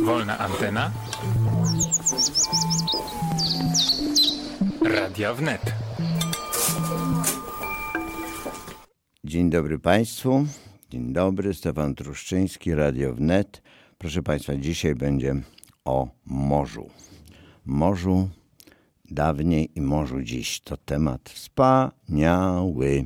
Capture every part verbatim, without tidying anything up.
Wolna antena. Radia Wnet. Dzień dobry Państwu. Dzień dobry, Stefan Truszczyński, Radio Wnet. Proszę Państwa, dzisiaj będzie o morzu. Morzu dawniej i morzu dziś. To temat wspaniały.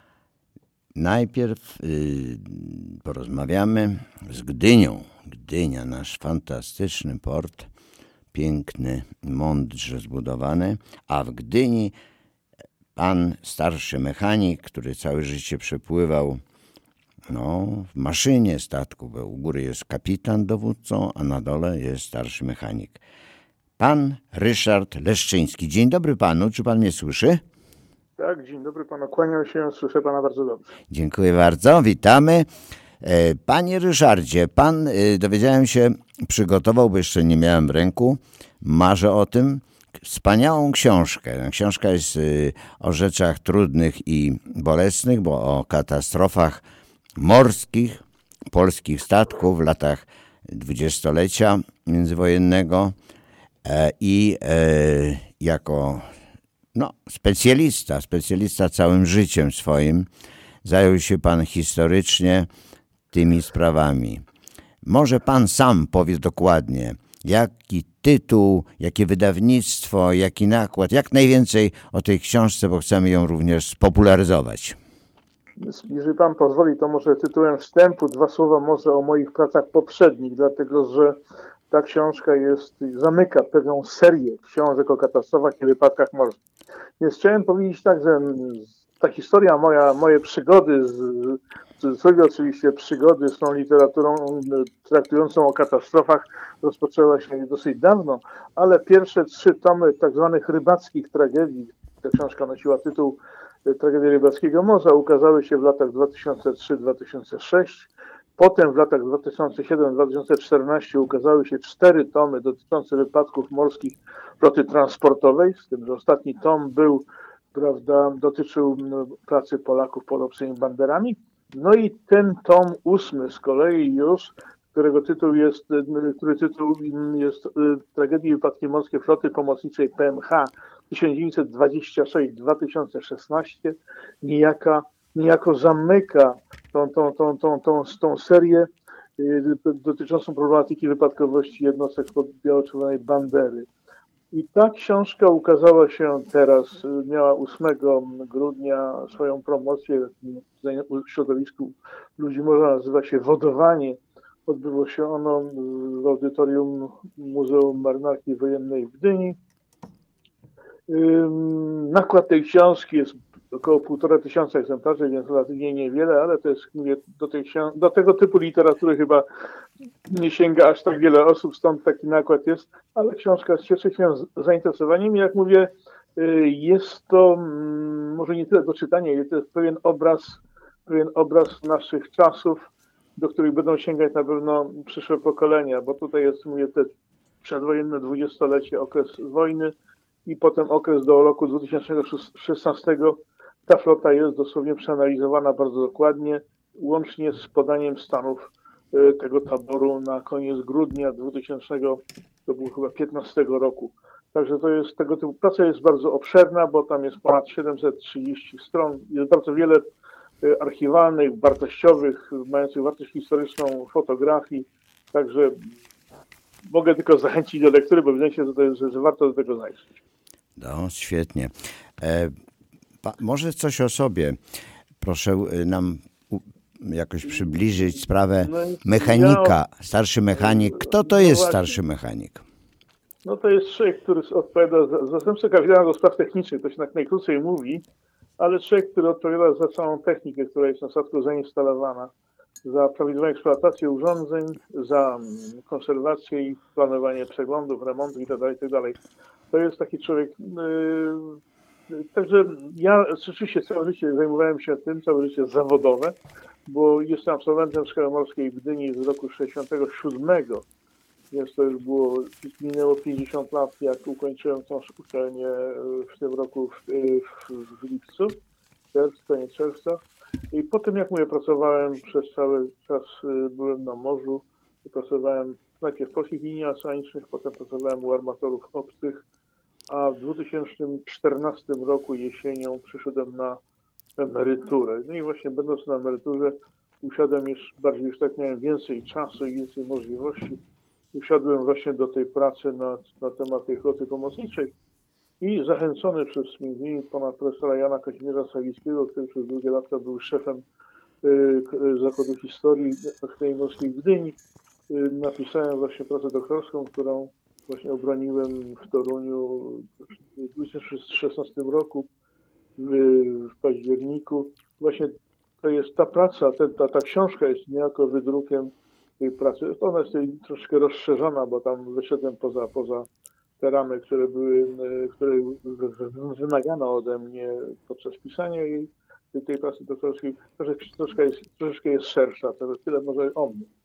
Najpierw yy, porozmawiamy z Gdynią. Gdynia, nasz fantastyczny port, piękny, mądrze zbudowany, a w Gdyni pan starszy mechanik, który całe życie przepływał no, w maszynie statku, bo u góry jest kapitan dowódcą, a na dole jest starszy mechanik. Pan Ryszard Leszczyński. Dzień dobry panu, czy pan mnie słyszy? Tak, dzień dobry panu, kłaniam się, słyszę pana bardzo dobrze. Dziękuję bardzo, witamy. Panie Ryszardzie, pan, dowiedziałem się, przygotował, bo jeszcze nie miałem w ręku, marzę o tym, wspaniałą książkę. Książka jest o rzeczach trudnych i bolesnych, bo o katastrofach morskich, polskich statków w latach dwudziestolecia międzywojennego i jako no, specjalista, specjalista całym życiem swoim zajął się pan historycznie tymi sprawami. Może pan sam powie dokładnie, jaki tytuł, jakie wydawnictwo, jaki nakład, jak najwięcej o tej książce, bo chcemy ją również spopularyzować. Jeżeli pan pozwoli, to może tytułem wstępu dwa słowa może o moich pracach poprzednich, dlatego że ta książka jest, zamyka pewną serię książek o katastrofach i wypadkach morskich. Więc chciałem powiedzieć tak, że ta historia moja, moje przygody, z, w cudzysłowie oczywiście przygody z tą literaturą traktującą o katastrofach rozpoczęła się dosyć dawno, ale pierwsze trzy tomy tak zwanych rybackich tragedii, ta książka nosiła tytuł Tragedia Rybackiego Morza, ukazały się w latach dwa tysiące trzy do dwa tysiące sześć. Potem w latach dwa tysiące siedem do dwa tysiące czternaście ukazały się cztery tomy dotyczące wypadków morskich floty transportowej, z tym, że ostatni tom był, prawda, dotyczył pracy Polaków pod obcymi banderami. No i ten tom ósmy z kolei już, którego tytuł jest, który tytuł jest Tragedie i wypadki morskie floty pomocniczej P M H tysiąc dziewięćset dwadzieścia sześć do dwa tysiące szesnaście, niejaka, niejako zamyka tą, tą, tą, tą, tą, tą serię dotyczącą problematyki wypadkowości jednostek pod biało-czerwonej bandery. I ta książka ukazała się teraz, miała ósmego grudnia swoją promocję w środowisku ludzi morza, nazywa się Wodowanie. Odbyło się ono w audytorium Muzeum Marynarki Wojennej w Gdyni. Nakład tej książki jest około półtora tysiąca egzemplarzy, więc relatywnie niewiele, ale to jest, mówię, do, tej, do tego typu literatury chyba nie sięga aż tak wiele osób, stąd taki nakład jest, ale książka cieszy się zainteresowaniem i jak mówię, jest to może nie tyle do czytania, ale to jest pewien obraz, pewien obraz naszych czasów, do których będą sięgać na pewno przyszłe pokolenia, bo tutaj jest, mówię, te przedwojenne dwudziestolecie, okres wojny i potem okres do roku dwa tysiące szesnastego. Ta flota jest dosłownie przeanalizowana bardzo dokładnie, łącznie z podaniem stanów tego taboru na koniec grudnia dwutysięcznego, to było chyba piętnastego roku. Także to jest tego typu praca jest bardzo obszerna, bo tam jest ponad siedemset trzydzieści stron. Jest bardzo wiele archiwalnych, wartościowych, mających wartość historyczną fotografii. Także mogę tylko zachęcić do lektury, bo wydaje się, że, to jest, że, że warto do tego zajrzeć. No, świetnie. E, pa, może coś o sobie. Proszę nam u, jakoś przybliżyć sprawę mechanika, starszy mechanik. Kto to jest starszy mechanik? No to jest człowiek, który odpowiada za zastępcę kapitana do spraw technicznych, to się tak najkrócej mówi, ale człowiek, który odpowiada za całą technikę, która jest na statku zainstalowana, za prawidłową eksploatację urządzeń, za konserwację i planowanie przeglądów, remontów itd., itd. To jest taki człowiek. Yy, także ja rzeczywiście całe życie zajmowałem się tym, całe życie zawodowe, bo jestem absolwentem Szkoły Morskiej w Gdyni z roku sześćdziesiątego siódmego. Więc to już było, minęło pięćdziesiąt lat, jak ukończyłem tą uczelnię w tym roku w, w, w lipcu, czerwcu, koniec czerwca. I potem, jak mówię, pracowałem przez cały czas, byłem na morzu, pracowałem najpierw w Polskich Liniach Oceanicznych, potem pracowałem u armatorów obcych, a w dwa tysiące czternastym roku jesienią przyszedłem na emeryturę. No i właśnie będąc na emeryturze usiadłem już bardziej, już tak miałem więcej czasu i więcej możliwości. Usiadłem właśnie do tej pracy na, na temat tej floty pomocniczej i zachęcony przez między innymi pana profesora Jana Kazimierza Sawickiego, który przez długie lata był szefem y, Zakładu Historii Akademii Morskiej w Gdyni, y, napisałem właśnie pracę doktorską, którą właśnie obroniłem w Toruniu w dwa tysiące szesnastym roku, w, w październiku. Właśnie to jest ta praca, ten, ta, ta książka jest niejako wydrukiem tej pracy. Ona jest troszkę rozszerzona, bo tam wyszedłem poza, poza te ramy, które były, które wymagano ode mnie podczas pisania jej, tej pracy doktorskiej. Troszeczkę jest, troszeczkę jest szersza, to tyle może o mnie.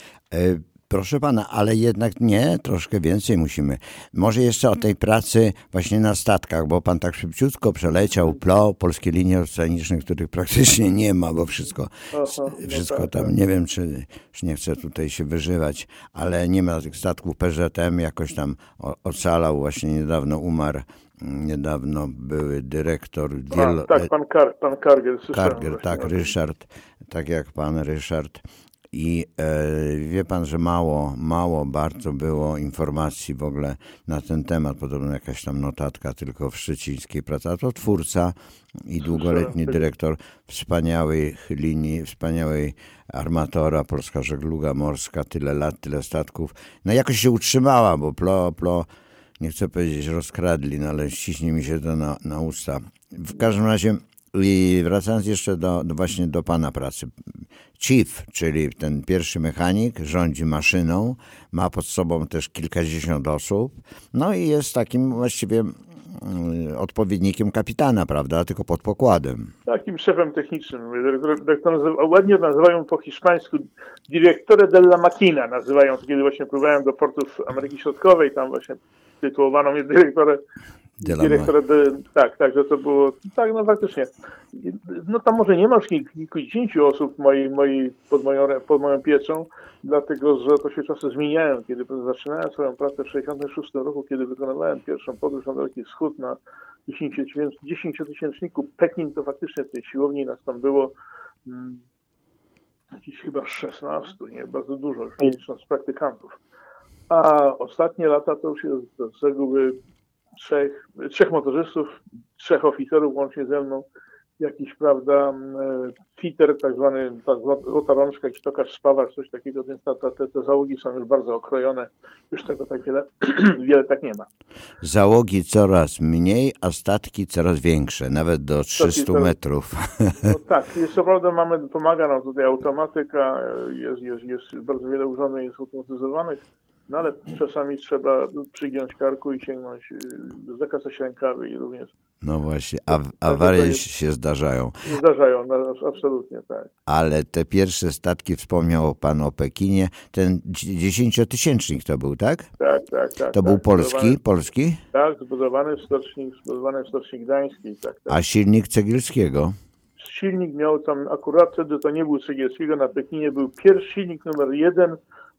E, proszę pana, ale jednak nie, troszkę więcej musimy. Może jeszcze o tej pracy właśnie na statkach, bo pan tak szybciutko przeleciał P L O, Polskie Linie Oceaniczne, których praktycznie nie ma, bo wszystko, Aha, wszystko no tak, tam, tak. Nie wiem, czy, czy nie chcę tutaj się wyżywać, ale nie ma tych statków. P Z M jakoś tam ocalał, właśnie niedawno umarł. Niedawno były dyrektor... Wielo... A, tak, pan, Kar, pan Karger. Karger, tak, Ryszard, tak jak pan Ryszard. I e, wie pan, że mało, mało bardzo było informacji w ogóle na ten temat. Podobno jakaś tam notatka tylko w Szczecińskiej pracy. A to twórca i długoletni dyrektor wspaniałej linii, wspaniałej armatora, Polska Żegluga Morska, tyle lat, tyle statków. No jakoś się utrzymała, bo P L O, P L O nie chcę powiedzieć rozkradli, no ale ściśnie mi się to na, na usta. W każdym razie i wracając jeszcze do, do właśnie do pana pracy. Chief, czyli ten pierwszy mechanik, rządzi maszyną, ma pod sobą też kilkadziesiąt osób, no i jest takim właściwie odpowiednikiem kapitana, prawda, tylko pod pokładem. Takim szefem technicznym. Jak to nazywa, ładnie nazywają po hiszpańsku Directore della Macchina, nazywają to, kiedy właśnie pływałem do portów Ameryki Środkowej, tam właśnie tytułowano mnie dyrektorem. Dyrektor, tak, tak, że to było, tak, no faktycznie. No tam może nie ma już kilkudziesięciu osób mojej, mojej, pod, moją, pod moją pieczą, dlatego że to się czasem zmieniają. Kiedy zaczynałem swoją pracę w tysiąc dziewięćset sześćdziesiątym szóstym roku, kiedy wykonywałem pierwszą podróż na Daleki Wschód na dziesięciotysięczniku Pekin, to faktycznie w tej siłowni nas tam było hmm, jakieś chyba szesnastu, nie, bardzo dużo, już nie licząc praktykantów. A ostatnie lata to już jest z reguły trzech, trzech motorzystów, trzech oficerów łącznie ze mną, jakiś, prawda, fitter, tak zwany, ta złota rączka, jakiś tokarz, spawacz, coś takiego, więc ta, ta, te, te załogi są już bardzo okrojone, już tego tak wiele, wiele tak nie ma. Załogi coraz mniej, a statki coraz większe, nawet do trzystu metrów. No tak, jest, co prawda mamy, pomaga nam tutaj automatyka, jest, jest, jest bardzo wiele urządzeń jest automatyzowanych, no ale czasami trzeba przygiąć karku i sięgnąć, zakasać rękawy i również. No właśnie, a awarie się zdarzają. Zdarzają, no, absolutnie tak. Ale te pierwsze statki, wspomniał pan o Pekinie, ten dziesięciotysięcznik to był, tak? Tak, tak, tak. To tak, był polski? polski? Tak, zbudowany w stoczni, zbudowany w stoczni gdańskiej. Tak, tak. A silnik Cegielskiego? Silnik miał tam, akurat wtedy to nie był Cegielskiego, na Pekinie był pierwszy silnik numer jeden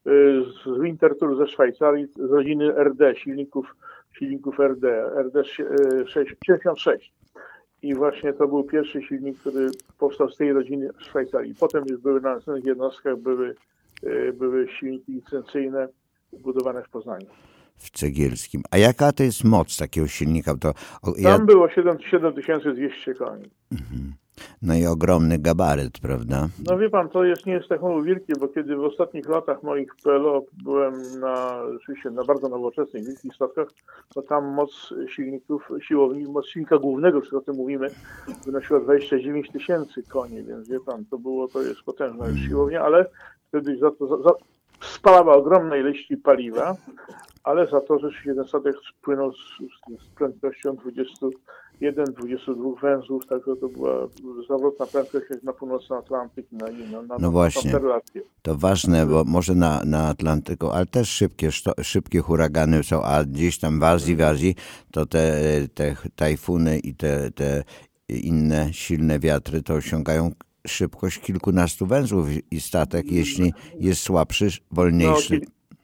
z Winterthur ze Szwajcarii, z rodziny R D, silników, silników R D, R D sześćdziesiąt sześć. I właśnie to był pierwszy silnik, który powstał z tej rodziny w Szwajcarii. Potem już były na następnych jednostkach były, były silniki licencyjne budowane w Poznaniu. W Cegielskim. A jaka to jest moc takiego silnika? To, o, ja... Tam było siedem tysięcy dwieście koni. Mhm. No i ogromny gabaryt, prawda? No wie pan, to jest, nie jest technologia wielkie, bo kiedy w ostatnich latach moich P L O byłem na, oczywiście na bardzo nowoczesnych, wielkich statkach, to tam moc silników, siłowni, moc silnika głównego, czy o tym mówimy, wynosiła dwadzieścia dziewięć tysięcy koni, więc wie pan, to było, to jest potężna już siłownia, ale wtedy za to za, za, spalała ogromne ilości paliwa, ale za to, że jeden statek płynął z, z prędkością dwudziestu jeden, dwudziestu dwóch węzłów, także to była zawrotna prędkość jak na północny Atlantyk. Na, na, na, no właśnie, to ważne, bo może na, na Atlantyku, ale też szybkie, szybkie huragany są, a gdzieś tam w Azji, w Azji to te, te tajfuny i te, te inne silne wiatry to osiągają szybkość kilkunastu węzłów i statek, jeśli jest słabszy, wolniejszy. No,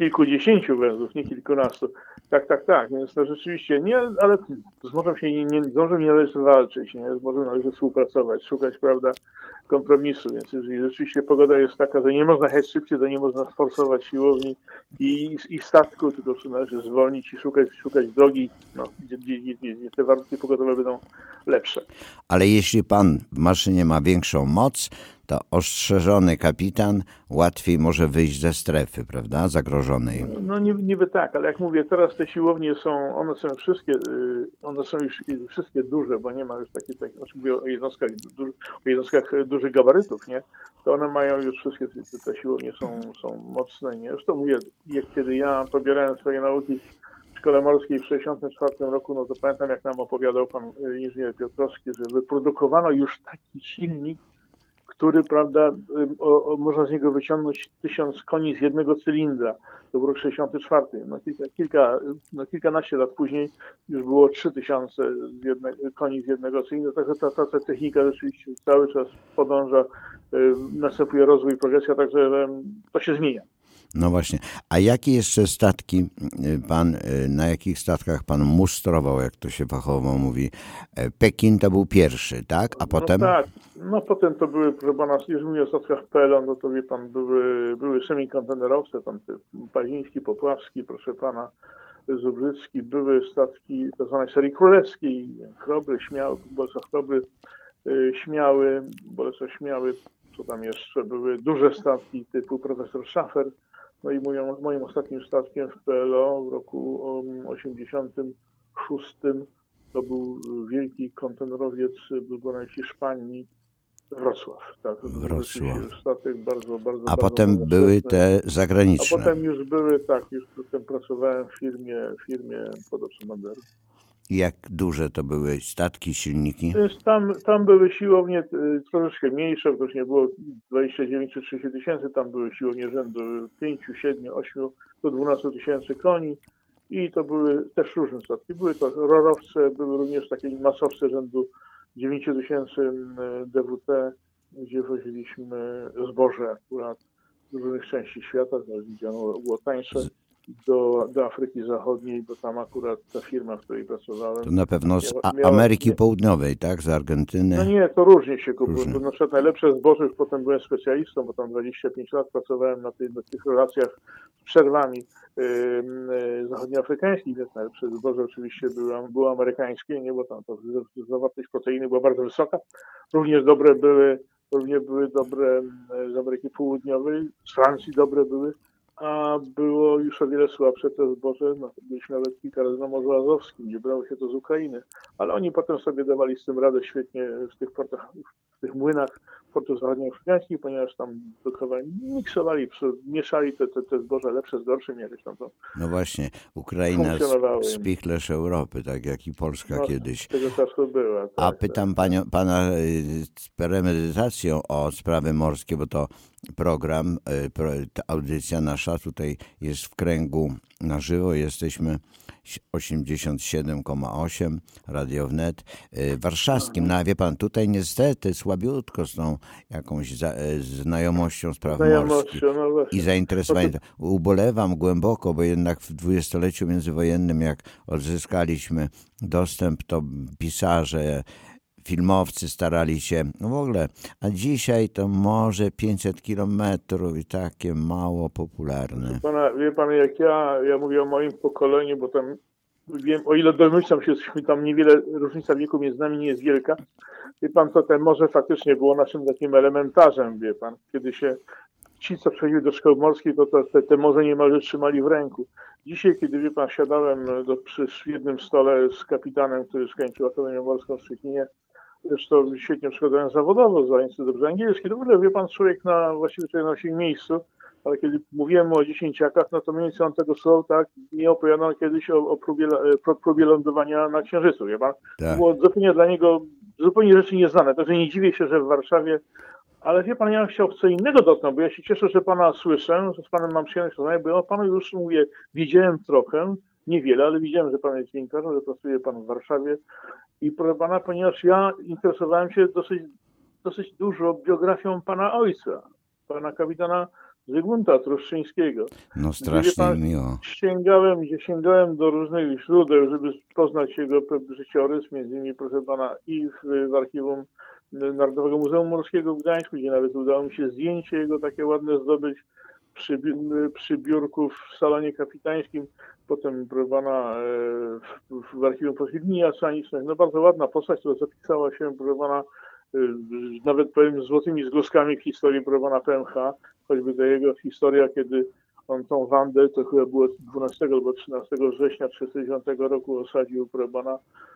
kilkudziesięciu węzłów, nie kilkunastu. Tak, tak, tak. Więc to rzeczywiście nie, ale z morzem się nie, nie, z morzem nie należy walczyć, nie? Z morzem należy współpracować, szukać, prawda, kompromisu. Więc jeżeli rzeczywiście pogoda jest taka, że nie można jechać szybciej, to nie można sforsować siłowni i, i statku, tylko należy zwolnić i szukać, szukać drogi, no, gdzie, gdzie, gdzie, gdzie te warunki pogodowe będą lepsze. Ale jeśli pan w maszynie ma większą moc, to ostrzeżony kapitan łatwiej może wyjść ze strefy, prawda, zagrożonej. No niby tak, ale jak mówię, teraz te siłownie są, one są wszystkie, one są już wszystkie duże, bo nie ma już takich, tak, znaczy mówię o jednostkach, o jednostkach dużych gabarytów, nie? To one mają już wszystkie, te siłownie są, są mocne, nie? Zresztą mówię, jak kiedy ja pobierałem swoje nauki w szkole morskiej w sześćdziesiątym czwartym roku, no to pamiętam, jak nam opowiadał pan inżynier Piotrowski, że wyprodukowano już taki silnik, który, prawda, o, o, można z niego wyciągnąć tysiąc koni z jednego cylindra. To był rok sześćdziesiąty czwarty. No, kilka, kilka, no, kilkanaście lat później już było trzy tysiące z jedne, koni z jednego cylindra. Także ta, ta, ta technika rzeczywiście cały czas podąża, y, następuje rozwój, progresja, także y, to się zmienia. No właśnie. A jakie jeszcze statki pan, na jakich statkach pan mustrował, jak to się fachowo mówi? Pekin to był pierwszy, tak? A potem? No tak, no potem to były, proszę pana, jeżeli mówię o statkach P L O, no to wie pan, były, były semikontenerowce, tam te Paziński, Popławski, proszę pana, Zubrzycki, były statki tzw. zwanej serii królewskiej, Chrobry, Śmiały, Bolesław Chrobry, Śmiały, Bolesław Śmiały, co tam jeszcze, były duże statki typu profesor Schafer. No i moją, moim ostatnim statkiem w P L O w roku osiemdziesiątym szóstym to był wielki kontenerowiec wybrany w Hiszpanii, Wrocław. Tak, Wrocław. Statek bardzo, bardzo, A bardzo potem bardzo były świetny. te zagraniczne. A potem już były, tak, już potem pracowałem w firmie, w firmie Podopsomander. I jak duże to były statki, silniki? Tam, tam były siłownie troszeczkę mniejsze, bo już nie było dwadzieścia dziewięć czy trzydzieści tysięcy, tam były siłownie rzędu pięć, siedem, osiem do dwunastu tysięcy koni i to były też różne statki. Były to rorowce, były również takie masowce rzędu dziewięć tysięcy D W T, gdzie woziliśmy zboże akurat z różnych części świata, gdzie ono było tańsze. Do, do Afryki Zachodniej, bo tam akurat ta firma, w której pracowałem... To na pewno z miała, A- miała, Ameryki nie, Południowej, tak? Z Argentyny. No nie, to różnie się kupuje. Różnie. To na przykład najlepsze zboże, już potem byłem specjalistą, bo tam dwadzieścia pięć lat pracowałem na, tej, na tych relacjach z przerwami yy, yy, zachodnioafrykańskich, więc najlepsze zboże oczywiście było, było amerykańskie, nie, bo tam to zawartość proteiny była bardzo wysoka. Również dobre były, również były dobre z Ameryki Południowej, z Francji dobre były, a było już o wiele słabsze te zboże. No, byliśmy nawet kilka razy na Morzu Azowskim, gdzie brało się to z Ukrainy, ale oni potem sobie dawali z tym radę świetnie w tych portach, w tych młynach portów zachodnioafrykańskich, ponieważ tam drukowali, miksowali, mieszali te, te, te zboże lepsze z gorszym, jakieś tam to. No właśnie, Ukraina spichlerz Europy, tak jak i Polska no, kiedyś. Tego czasu była. Tak, A pytam tak. panią, pana z premedytacją o sprawy morskie, bo to program, ta audycja nasza tutaj jest w kręgu na żywo. Jesteśmy osiemdziesiąt siedem przecinek osiem Radio Wnet warszawskim. No a wie pan, tutaj niestety słabiutko z tą jakąś za, znajomością spraw morskich no i zainteresowaniem. Ubolewam głęboko, bo jednak w dwudziestoleciu międzywojennym, jak odzyskaliśmy dostęp, to pisarze, filmowcy starali się, no w ogóle, a dzisiaj to może pięćset kilometrów i takie mało popularne. Pana, wie pan, jak ja, ja mówię o moim pokoleniu, bo tam wiem, o ile domyślam się, tam niewiele, różnica wieku między nami nie jest wielka. Wie pan, to te morze faktycznie było naszym takim elementarzem, wie pan, kiedy się ci, co przechodzili do szkoły morskiej, to, to te, te morze niemalże trzymali w ręku. Dzisiaj, kiedy, wie pan, siadałem do, przy jednym stole z kapitanem, który skończył Akademię Morską w Szczecinie, zresztą świetnie przygotowałem zawodowo, znając dobrze angielski. To w ogóle, wie pan, człowiek na właściwie człowiek na swoim miejscu, ale kiedy mówiłem mu o dziesięciakach, no to mniej więcej on tego słowa tak nie opowiadał kiedyś o, o próbie, pro, próbie lądowania na Księżycu, wie pan. Tak. Było zupełnie dla niego zupełnie rzeczy nieznane, także nie dziwię się, że w Warszawie, ale wie pan, ja bym chciał co innego dotknąć, bo ja się cieszę, że pana słyszę, że z panem mam przyjemność rozmawiać, bo ja o panu już mówię, widziałem trochę, niewiele, ale widziałem, że pan jest dziennikarzem, że pracuje pan w Warszawie. I proszę pana, ponieważ ja interesowałem się dosyć, dosyć dużo biografią pana ojca, pana kapitana Zygmunta Truszczyńskiego. No strasznie pan, miło. Sięgałem, sięgałem do różnych źródeł, żeby poznać jego życiorys, między innymi, proszę pana, i w, w archiwum Narodowego Muzeum Morskiego w Gdańsku, gdzie nawet udało mi się zdjęcie jego takie ładne zdobyć przy, przy biurku w salonie kapitańskim. Potem, proszę pana, w, w archiwum Polskich Linii Astronomicznych. No bardzo ładna postać, która zapisała się, proszę pana, nawet powiem złotymi zgłoskami w historii, proszę pana, P M H, choćby ta jego historia, kiedy on tą Wandę, to chyba było dwunastego albo trzynastego września tysiąc trzysta dziewiątego roku osadził, proszę pana,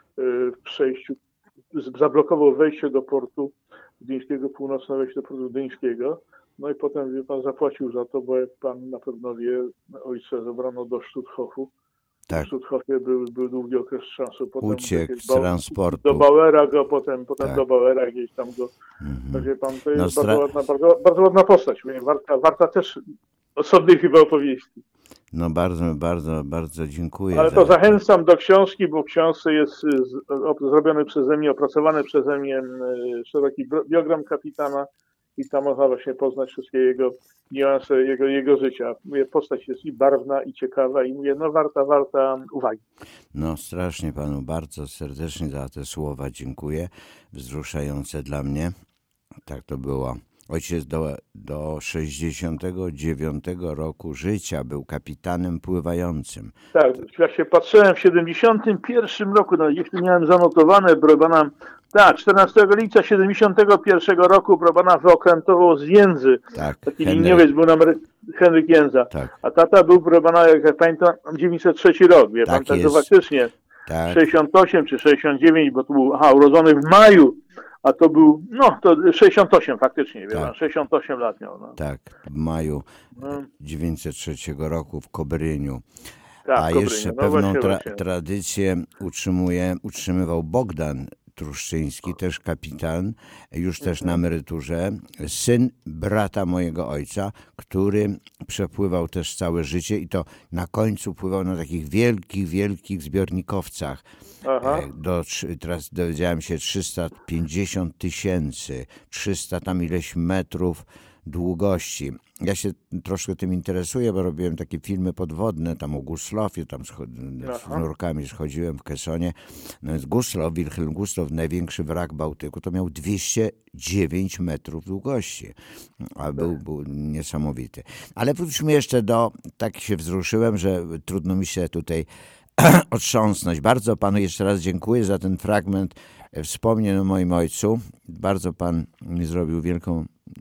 w przejściu, zablokował wejście do portu gdyńskiego, północne wejście do portu gdyńskiego. No i potem, wie pan, zapłacił za to, bo jak pan na pewno wie, ojca zabrano do Stutthoffu. Tak. W Stutthofie był, był długi okres czasu. Potem uciekł z do, transportu. Do Bauera go, potem, potem tak. do Bauera gdzieś tam go. Mhm. Tak, wie pan, to jest No, stra... bardzo, ładna, bardzo, bardzo ładna postać. Warta, warta też osobnej chyba opowieści. No bardzo, bardzo, bardzo dziękuję. Ale to za... zachęcam do książki, bo w książce jest z, o, zrobiony przeze mnie, opracowany przeze mnie szeroki biogram kapitana i tam można właśnie poznać wszystkie jego niuanse, jego, jego życia. Mówię, postać jest i barwna, i ciekawa, i mówię, no warta, warta uwagi. No strasznie panu bardzo serdecznie za te słowa dziękuję. Wzruszające dla mnie. Tak to było. Ojciec do, do sześćdziesiątego dziewiątego roku życia był kapitanem pływającym. Tak, jak się patrzyłem w siedemdziesiątym pierwszym roku, no jeśli miałem zanotowane, brobana, tak, czternastego lipca siedemdziesiątego pierwszego roku brobana wyokrętował z Jędzy. Tak, Taki Henryk. liniowiec był na Henryk Jędza. Tak. A tata był brobana, jak pamiętam, dziewięćset trzeci rok, wie tak pan, tak to faktycznie. Tak. sześćdziesiąt osiem czy sześćdziesiąt dziewięć, bo to był, aha, urodzony w maju. A to był, no to sześćdziesiąt osiem faktycznie, tak. sześćdziesiąt osiem lat miał. No. Tak, w maju dziewięćset trzeciego roku w Kobryniu. Tak, A Kobryniu. jeszcze No pewną właśnie, tra właśnie. tradycję utrzymuje, utrzymywał Bogdan Truszczyński, też kapitan, już też na emeryturze, syn brata mojego ojca, który przepływał też całe życie i to na końcu pływał na takich wielkich, wielkich zbiornikowcach. Aha. Do, teraz dowiedziałem się, trzysta pięćdziesiąt tysięcy, trzysta tam ileś metrów długości. Ja się troszkę tym interesuję, bo robiłem takie filmy podwodne, tam o Guslowie, tam z nurkami schodziłem w Kessonie. No więc Guslow, Wilhelm Gustlow, największy wrak Bałtyku, to miał dwieście dziewięć metrów długości, a był, był niesamowity. Ale wróćmy jeszcze do, tak się wzruszyłem, że trudno mi się tutaj otrząsnąć. Bardzo panu jeszcze raz dziękuję za ten fragment wspomnień o moim ojcu. Bardzo pan mi zrobił wielką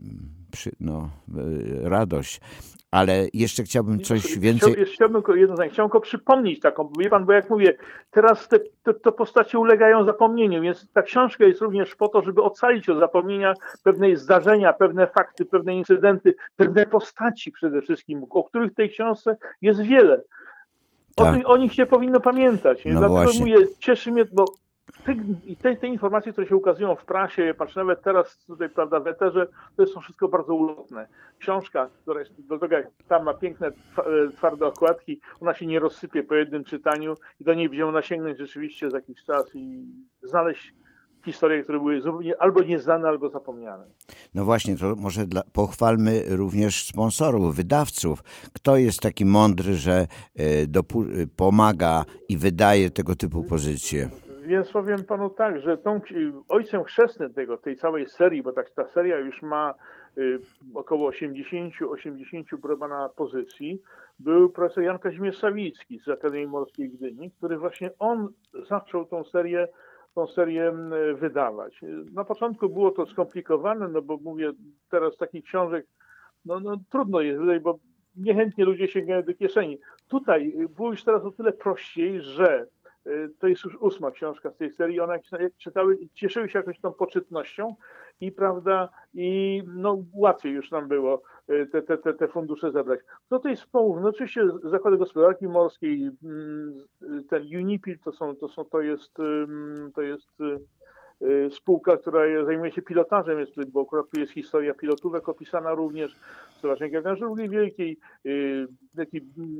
no, radość, ale jeszcze chciałbym coś więcej... Chciał, chciałbym jedno zdanie, chciałbym tylko przypomnieć taką, wie pan, bo jak mówię, teraz te, te, te postacie ulegają zapomnieniu, więc ta książka jest również po to, żeby ocalić od zapomnienia pewne zdarzenia, pewne fakty, pewne incydenty, pewne postaci przede wszystkim, o których w tej książce jest wiele. O, tak. tych, o nich się powinno pamiętać. No dlatego właśnie. Mówię, cieszy mnie, bo te, te, te informacje, które się ukazują w prasie, patrz, nawet teraz tutaj, prawda, w eterze, to są wszystko bardzo ulotne. Książka, która jest, do tego jak tam ma piękne, twarde okładki, ona się nie rozsypie po jednym czytaniu i do niej będziemy sięgnąć rzeczywiście za jakiś czas i znaleźć historie, które były zupełnie albo nieznane, albo zapomniane. No właśnie, to może dla, pochwalmy również sponsorów, wydawców. Kto jest taki mądry, że y, dopu- pomaga i wydaje tego typu pozycje? Więc powiem panu tak, że tą, ojcem chrzestnym tego, tej całej serii, bo tak ta seria już ma y, około osiemdziesiąt osiemdziesiąt na pozycji, był profesor Jan Kazimierz Sawicki z Akademii Morskiej w Gdyni, który właśnie on zaczął tą serię tą serię wydawać. Na początku było to skomplikowane, no bo mówię, teraz takich książek, no, no trudno jest wydać, bo niechętnie ludzie sięgają do kieszeni. Tutaj było już teraz o tyle prościej, że to jest już ósma książka z tej serii, one jak czytały, cieszyły się jakąś tą poczytnością i prawda, i no łatwiej już nam było te, te, te, te fundusze zebrać. Co to jest wspomógł? No oczywiście Zakłady Gospodarki Morskiej, ten UNIPIL to są, to są, to jest, to jest spółka, która zajmuje się pilotażem, jest, bo akurat tu jest historia pilotówek opisana również, Stowarzyszenie Gawęży Rudy Wielkiej, taki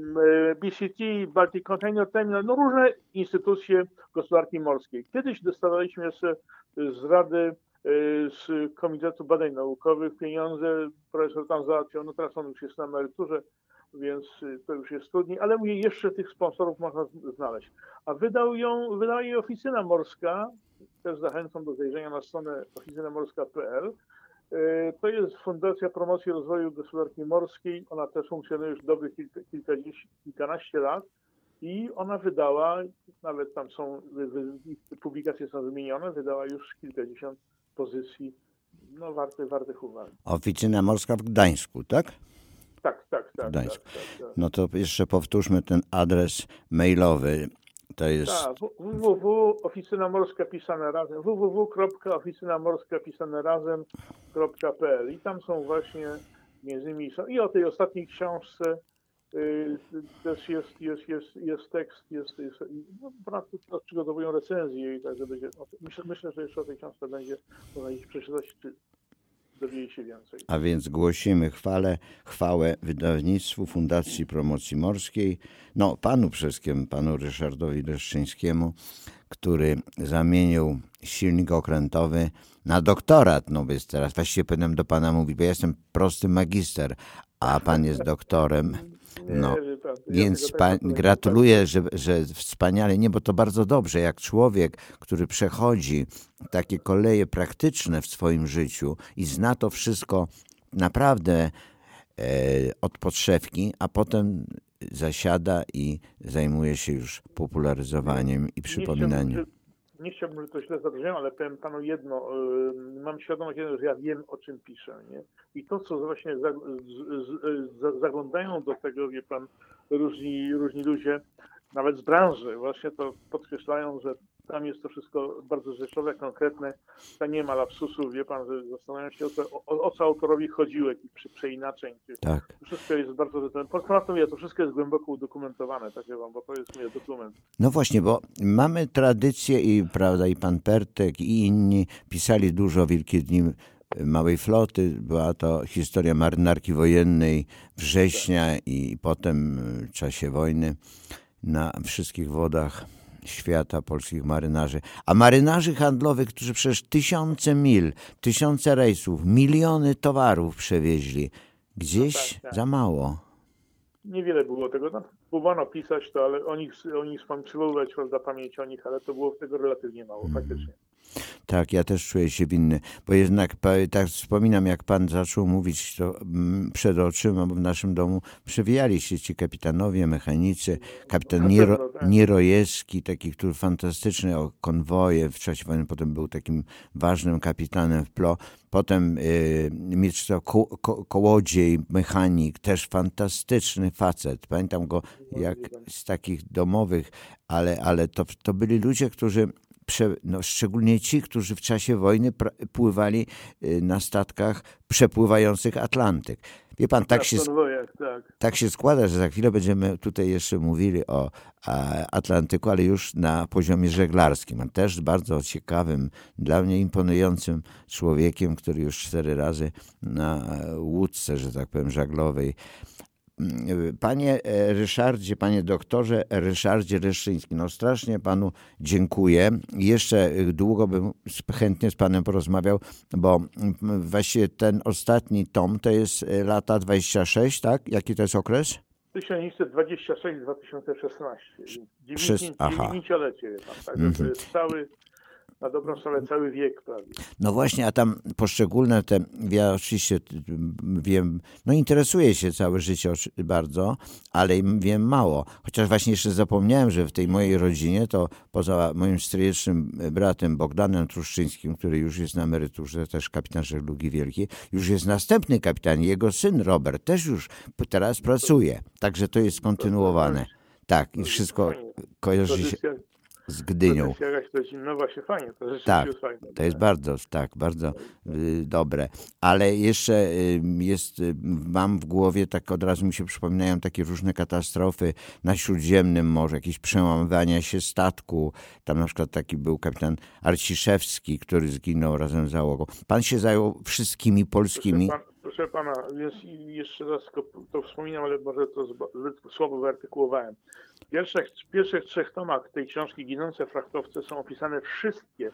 B C T, Baltic Container Terminal, no różne instytucje gospodarki morskiej. Kiedyś dostawaliśmy jeszcze z Rady z Komitetu Badań Naukowych. Pieniądze profesor tam załatwiał, no teraz on już jest na emeryturze, więc to już jest trudniej, ale mówię, jeszcze tych sponsorów można znaleźć. A wydał ją, wydała jej Oficyna Morska, też zachęcam do zajrzenia na stronę oficyna morska kropka p l. To jest Fundacja Promocji Rozwoju Gospodarki Morskiej, ona też funkcjonuje już dobrych kilka, kilkadziesiąt, kilkanaście lat i ona wydała, nawet tam są, publikacje są wymienione, wydała już kilkadziesiąt pozycji, no wartych, wartych uwagi. Oficyna Morska w Gdańsku, tak? Tak, tak, tak. Gdańsk. tak, tak, tak. No to jeszcze powtórzmy ten adres mailowy. To jest... Tak, www oficyna morska pisane razem, www kropka oficyna morska pisane razem kropka p l i tam są właśnie między innymi są, i o tej ostatniej książce y, też jest, jest, jest, jest tekst, jest, jest no, ponadto przygotowują recenzję i także będzie, myślę, myślę, że jeszcze o tej książce będzie można iść przeczytać, czy dowiedzieć się więcej. A więc głosimy chwałę, chwałę wydawnictwu Fundacji Promocji Morskiej, no panu wszystkim, panu Ryszardowi Leszczyńskiemu, który zamienił silnik okrętowy na doktorat. No więc teraz właściwie powinienem do pana mówić, bo ja jestem prosty magister, a pan jest doktorem. No, więc pan, gratuluję, że, że wspaniale, nie, bo to bardzo dobrze, jak człowiek, który przechodzi takie koleje praktyczne w swoim życiu i zna to wszystko naprawdę e, od podszewki, a potem zasiada i zajmuje się już popularyzowaniem i przypominaniem. Nie chciałbym, że to źle zabrzmiało, ale powiem panu jedno, yy, mam świadomość, że ja wiem, o czym piszę, nie? I to, co właśnie za, z, z, zaglądają do tego, wie pan, różni, różni ludzie, nawet z branży, właśnie to podkreślają, że tam jest to wszystko bardzo rzeczowe, konkretne, tam nie ma lapsusów, wie pan, że zastanawiam się, o co, o, o co autorowi chodziło, przy przeinaczeń. Tak. To wszystko jest bardzo rzeczowe. Ponadto mówię, to wszystko jest głęboko udokumentowane, tak ja wam, bo to jest mówię, dokument. No właśnie, bo mamy tradycję i prawda, i pan Pertek, i inni pisali dużo o Wielkie Dni Małej Floty. Była to historia marynarki wojennej września i potem w czasie wojny na wszystkich wodach świata polskich marynarzy. A marynarzy handlowych, którzy przecież tysiące mil, tysiące rejsów, miliony towarów przewieźli. Gdzieś no tak, tak. za mało. Niewiele było tego. No, próbowano pisać to, ale o nich, o nich przywoływać, prawda, pamięć o nich, ale to było tego relatywnie mało, faktycznie. Tak, ja też czuję się winny, bo jednak tak wspominam, jak pan zaczął mówić, to przed oczyma, bo w naszym domu przewijali się ci kapitanowie, mechanicy, kapitan Niro, Nirojewski, taki, który fantastyczny o konwoje w czasie wojny, potem był takim ważnym kapitanem w P L O, potem y, Mieczysław Ko, Ko, Kołodziej, mechanik, też fantastyczny facet, pamiętam go jak z takich domowych, ale, ale to, to byli ludzie, którzy Prze, no, szczególnie ci, którzy w czasie wojny pra- pływali y, na statkach przepływających Atlantyk. Wie pan, tak się, tak. tak się składa, że za chwilę będziemy tutaj jeszcze mówili o a, Atlantyku, ale już na poziomie żeglarskim. On też bardzo ciekawym, dla mnie imponującym człowiekiem, który już cztery razy na łódce, że tak powiem, żaglowej. Panie Ryszardzie, panie doktorze Ryszardzie Leszczyński, no strasznie panu dziękuję. Jeszcze długo bym chętnie z panem porozmawiał, bo właściwie ten ostatni tom to jest lata dwadzieścia sześć, tak? Jaki to jest okres? tysiąc dziewięćset dwadzieścia sześć do dwa tysiące szesnaście. dziewięćdziesięciolecie. Tak? Mm-hmm. To jest cały... Na dobrą sprawę cały wiek prawie. No właśnie, a tam poszczególne te, ja oczywiście wiem, no interesuję się całe życie bardzo, ale wiem mało. Chociaż właśnie jeszcze zapomniałem, że w tej mojej rodzinie to poza moim stryjecznym bratem Bogdanem Truszczyńskim, który już jest na emeryturze, też kapitan żeglugi wielkiej, już jest następny kapitan, jego syn Robert też już teraz pracuje. Także to jest kontynuowane. Tak, i wszystko kojarzy się z Gdynią. No właśnie, fajnie. To tak, jest fajne. To jest bardzo, tak, bardzo y, dobre. Ale jeszcze y, jest, y, mam w głowie, tak od razu mi się przypominają takie różne katastrofy na Śródziemnym Morzu, jakieś przełamywania się statku. Tam na przykład taki był kapitan Arciszewski, który zginął razem z załogą. Pan się zajął wszystkimi polskimi... Proszę, pan, proszę pana, więc jeszcze raz to wspominam, ale może to zbyt słabo wyartykułowałem. W pierwszych, w pierwszych trzech tomach tej książki Ginące frachtowce są opisane wszystkie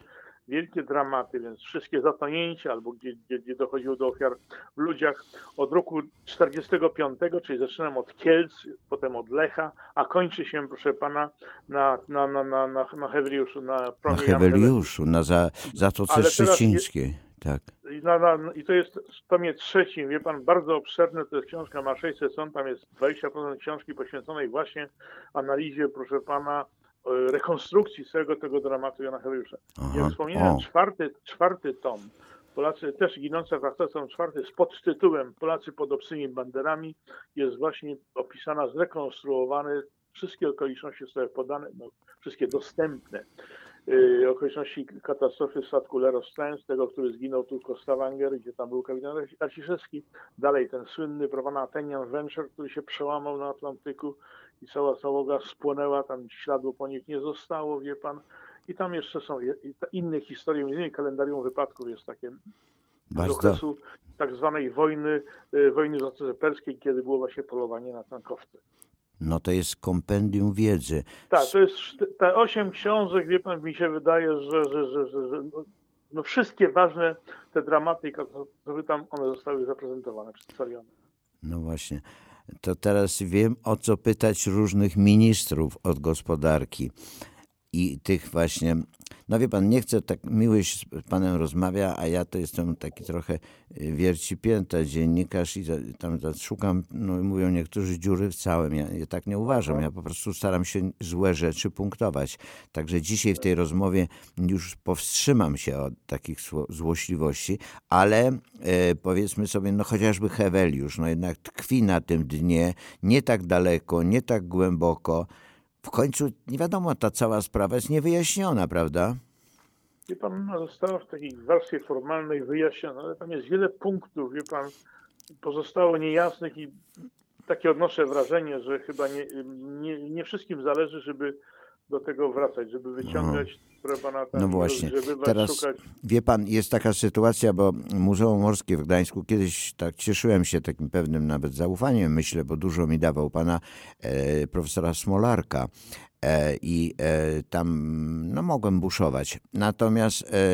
wielkie dramaty, więc wszystkie zatonięcia, albo gdzie, gdzie, gdzie dochodziło do ofiar w ludziach od roku czterdziestego piątego, czyli zaczynam od Kielc, potem od Lecha, a kończy się, proszę pana, na, na, na, na, na, na Heweliuszu, na promie Na Heweliuszu, na za, Zatoce Szczecińskiej. Tak. I, na, na, I to jest w tomie trzecim, wie pan, bardzo obszerne, to jest książka, ma sześćset stron, tam jest dwadzieścia procent książki poświęconej właśnie analizie, proszę pana, rekonstrukcji całego tego dramatu Jana Heweliusza. Jak wspomniałem, czwarty, czwarty tom, Polacy też ginące w tom czwarty, z podtytułem Polacy pod obcymi banderami, jest właśnie opisana, zrekonstruowane, wszystkie okoliczności zostały podane, no, wszystkie dostępne. Yy, okoliczności katastrofy statku Lerostęs, tego, który zginął tu Stavanger, gdzie tam był kapitan Raciszewski. Dalej ten słynny, prawda, Athenian Venture, który się przełamał na Atlantyku i cała załoga spłonęła, tam śladu po nich nie zostało, wie pan. I tam jeszcze są inne historie, między innymi kalendarium wypadków jest takie z okresu tak zwanej wojny, wojny w Zatoce Perskiej, kiedy było właśnie polowanie na tankowce. No to jest kompendium wiedzy. Tak, to jest te osiem książek, wie pan, mi się wydaje, że, że, że, że, że no, no wszystkie ważne te dramaty i katastrofy tam one zostały zaprezentowane, przedstawione. No właśnie. To teraz wiem, o co pytać różnych ministrów od gospodarki i tych właśnie, no wie pan, nie chcę tak miłość z panem rozmawia, a ja to jestem taki trochę wiercipięta dziennikarz i tam szukam, no mówią niektórzy, dziury w całym. Ja, ja tak nie uważam, ja po prostu staram się złe rzeczy punktować. Także dzisiaj w tej rozmowie już powstrzymam się od takich złośliwości, ale e, powiedzmy sobie, no chociażby Heweliusz, no jednak tkwi na tym dnie, nie tak daleko, nie tak głęboko. W końcu, nie wiadomo, ta cała sprawa jest niewyjaśniona, prawda? Wie pan, ona została w takiej warstwie formalnej wyjaśniona, ale tam jest wiele punktów, wie pan, pozostało niejasnych i takie odnoszę wrażenie, że chyba nie, nie, nie wszystkim zależy, żeby do tego wracać, żeby wyciągać, które pana tam, no właśnie, teraz szukać. Wie pan, jest taka sytuacja, bo Muzeum Morskie w Gdańsku, kiedyś tak cieszyłem się takim pewnym nawet zaufaniem, myślę, bo dużo mi dawał pana e, profesora Smolarka e, i e, tam no, mogłem buszować. Natomiast e,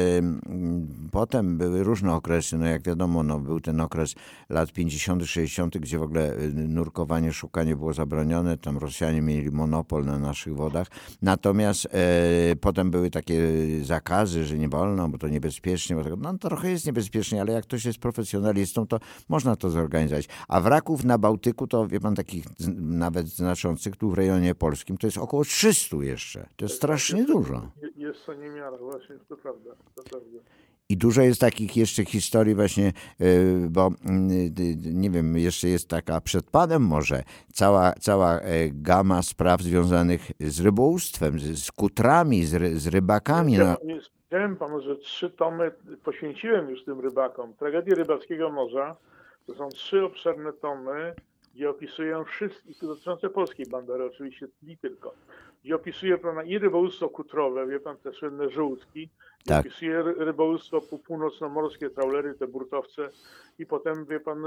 potem były różne okresy, no jak wiadomo, no, był ten okres lat pięćdziesiątych, sześćdziesiątych, gdzie w ogóle nurkowanie, szukanie było zabronione, tam Rosjanie mieli monopol na naszych wodach. Natomiast e, potem były takie zakazy, że nie wolno, bo to niebezpiecznie. Bo tego, no trochę jest niebezpiecznie, ale jak ktoś jest profesjonalistą, to można to zorganizować. A wraków na Bałtyku to, wie pan, takich nawet znaczących tu w rejonie polskim, to jest około trzysta jeszcze. To jest strasznie jest, dużo. Jest to niemiara, właśnie, to prawda, to prawda. I dużo jest takich jeszcze historii właśnie, bo nie wiem, jeszcze jest taka przed panem może, cała, cała gama spraw związanych z rybołówstwem, z, z kutrami, z, ry, z rybakami. Ja, no. Wiem panu, że trzy tomy poświęciłem już tym rybakom. Tragedii rybackiego morza to są trzy obszerne tomy, gdzie opisuję wszystkie, dotyczące polskiej bandery, oczywiście nie tylko, gdzie opisuję prawda, i rybołówstwo kutrowe, wie pan, te słynne żółtki, tak. Opisuję rybołówstwo północnomorskie, trawlery, te burtowce i potem, wie pan,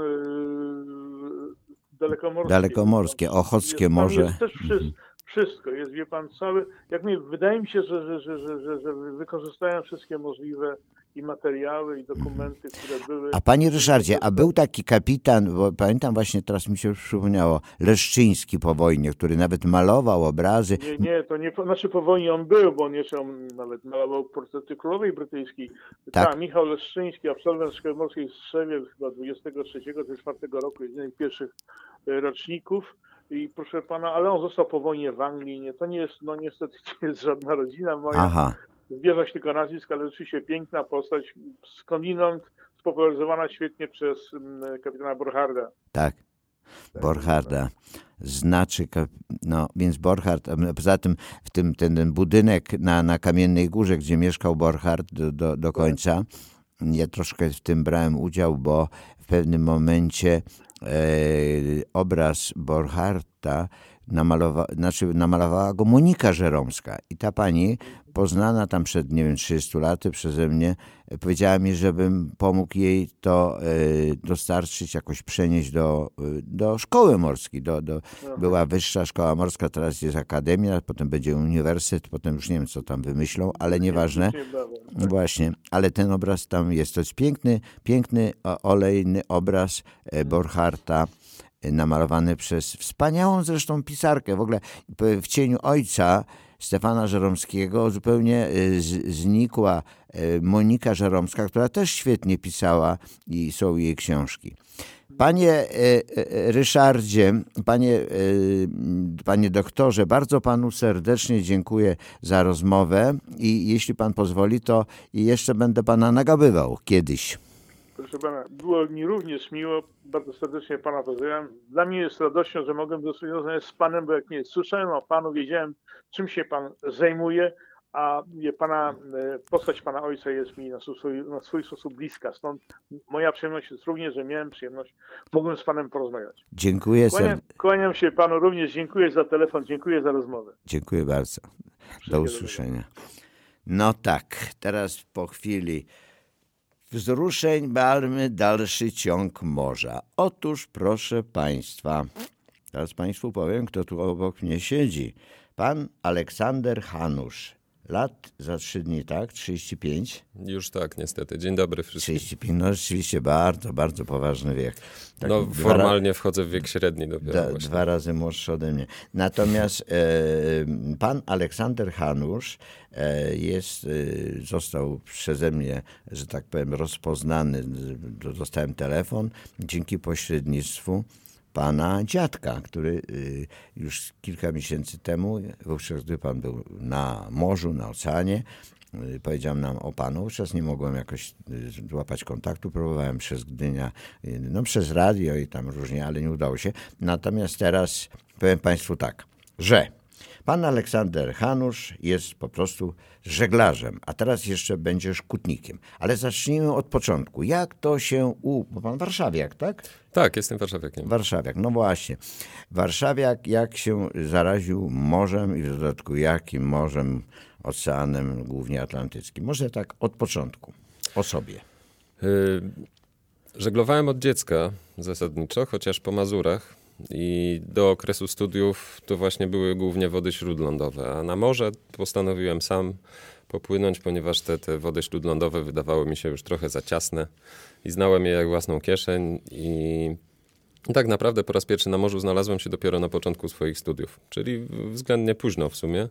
yy, dalekomorskie. Dalekomorskie, Ochockie jest, morze. Jest też wszystko, wszystko, jest, wie pan, cały, jak mi, wydaje mi się, że, że, że, że, że, że wykorzystałem wszystkie możliwe i materiały, i dokumenty, które były. A panie Ryszardzie, a był taki kapitan, bo pamiętam właśnie, teraz mi się przypomniało, Leszczyński po wojnie, który nawet malował obrazy. Nie, nie, to nie, znaczy po wojnie on był, bo on jeszcze on nawet malował portrety królowej brytyjskiej. Tak. Ta, Michał Leszczyński, absolwent Szkoły Morskiej w Strzewie, chyba dwudziestego trzeciego do czwartego roku, jeden z pierwszych roczników. I proszę pana, ale on został po wojnie w Anglii. Nie, to nie jest, no niestety nie jest żadna rodzina moja. Aha. Zbierza się tylko nazwisk, ale rzeczywiście piękna postać, skądinąd spopularyzowana świetnie przez kapitana Borcharda. Tak, Borcharda. Znaczy, no więc Borchard, poza tym w tym ten, ten budynek na, na Kamiennej Górze, gdzie mieszkał Borchard do, do, do końca, ja troszkę w tym brałem udział, bo w pewnym momencie e, obraz Borchard, Borcharta namalowa, znaczy namalowała go Monika Żeromska. I ta pani, poznana tam przed, nie wiem, trzydziestu laty przeze mnie, powiedziała mi, żebym pomógł jej to y, dostarczyć, jakoś przenieść do, y, do szkoły morskiej. Do, do, była wyższa szkoła morska, teraz jest akademia, potem będzie uniwersytet, potem już nie wiem, co tam wymyślą, ale nieważne. Właśnie, ale ten obraz tam jest. To jest piękny, piękny, olejny obraz Borcharta, namalowany przez wspaniałą zresztą pisarkę. W ogóle w cieniu ojca Stefana Żeromskiego zupełnie z, znikła Monika Żeromska, która też świetnie pisała i są jej książki. Panie Ryszardzie, panie, panie doktorze, bardzo panu serdecznie dziękuję za rozmowę i jeśli pan pozwoli, to jeszcze będę pana nagabywał kiedyś. Proszę pana, było mi również miło, bardzo serdecznie pana pozdrawiam. Dla mnie jest radością, że mogłem zostać związany z panem, bo jak nie słyszałem o panu, wiedziałem, czym się pan zajmuje, a pana, postać pana ojca jest mi na swój, na swój sposób bliska. Stąd moja przyjemność jest również, że miałem przyjemność, mogłem z panem porozmawiać. Dziękuję kłaniam, kłaniam się panu również, dziękuję za telefon, dziękuję za rozmowę. Dziękuję bardzo. Do usłyszenia. No tak, teraz po chwili wzruszeń mamy dalszy ciąg morza. Otóż, proszę państwa, teraz państwu powiem, kto tu obok mnie siedzi. Pan Aleksander Hanusz. Lat za trzy dni, tak? trzydzieści pięć? Już tak, niestety. Dzień dobry wszystkim. trzydzieści pięć, no rzeczywiście bardzo, bardzo poważny wiek. Tak, no formalnie ra... wchodzę w wiek średni dopiero. Da, dwa razy młodszy ode mnie. Natomiast e, pan Aleksander Hanusz e, jest, e, został przeze mnie, że tak powiem, rozpoznany. Dostałem telefon dzięki pośrednictwu pana dziadka, który już kilka miesięcy temu, wówczas gdy pan był na morzu, na oceanie, powiedział nam o panu. Wówczas nie mogłem jakoś złapać kontaktu, próbowałem przez Gdynia, no przez radio i tam różnie, ale nie udało się. Natomiast teraz powiem państwu tak, że pan Aleksander Hanusz jest po prostu żeglarzem, a teraz jeszcze będzie szkutnikiem. Ale zacznijmy od początku. Jak to się u... Bo pan warszawiak, tak? Tak, jestem warszawiakiem. Warszawiak, no właśnie. Warszawiak jak się zaraził morzem i w dodatku jakim morzem, oceanem, głównie atlantyckim. Może tak od początku, o sobie. Yy, żeglowałem od dziecka zasadniczo, chociaż po Mazurach. I do okresu studiów to właśnie były głównie wody śródlądowe, a na morze postanowiłem sam popłynąć, ponieważ te, te wody śródlądowe wydawały mi się już trochę za ciasne i znałem je jak własną kieszeń i tak naprawdę po raz pierwszy na morzu znalazłem się dopiero na początku swoich studiów, czyli względnie późno w sumie,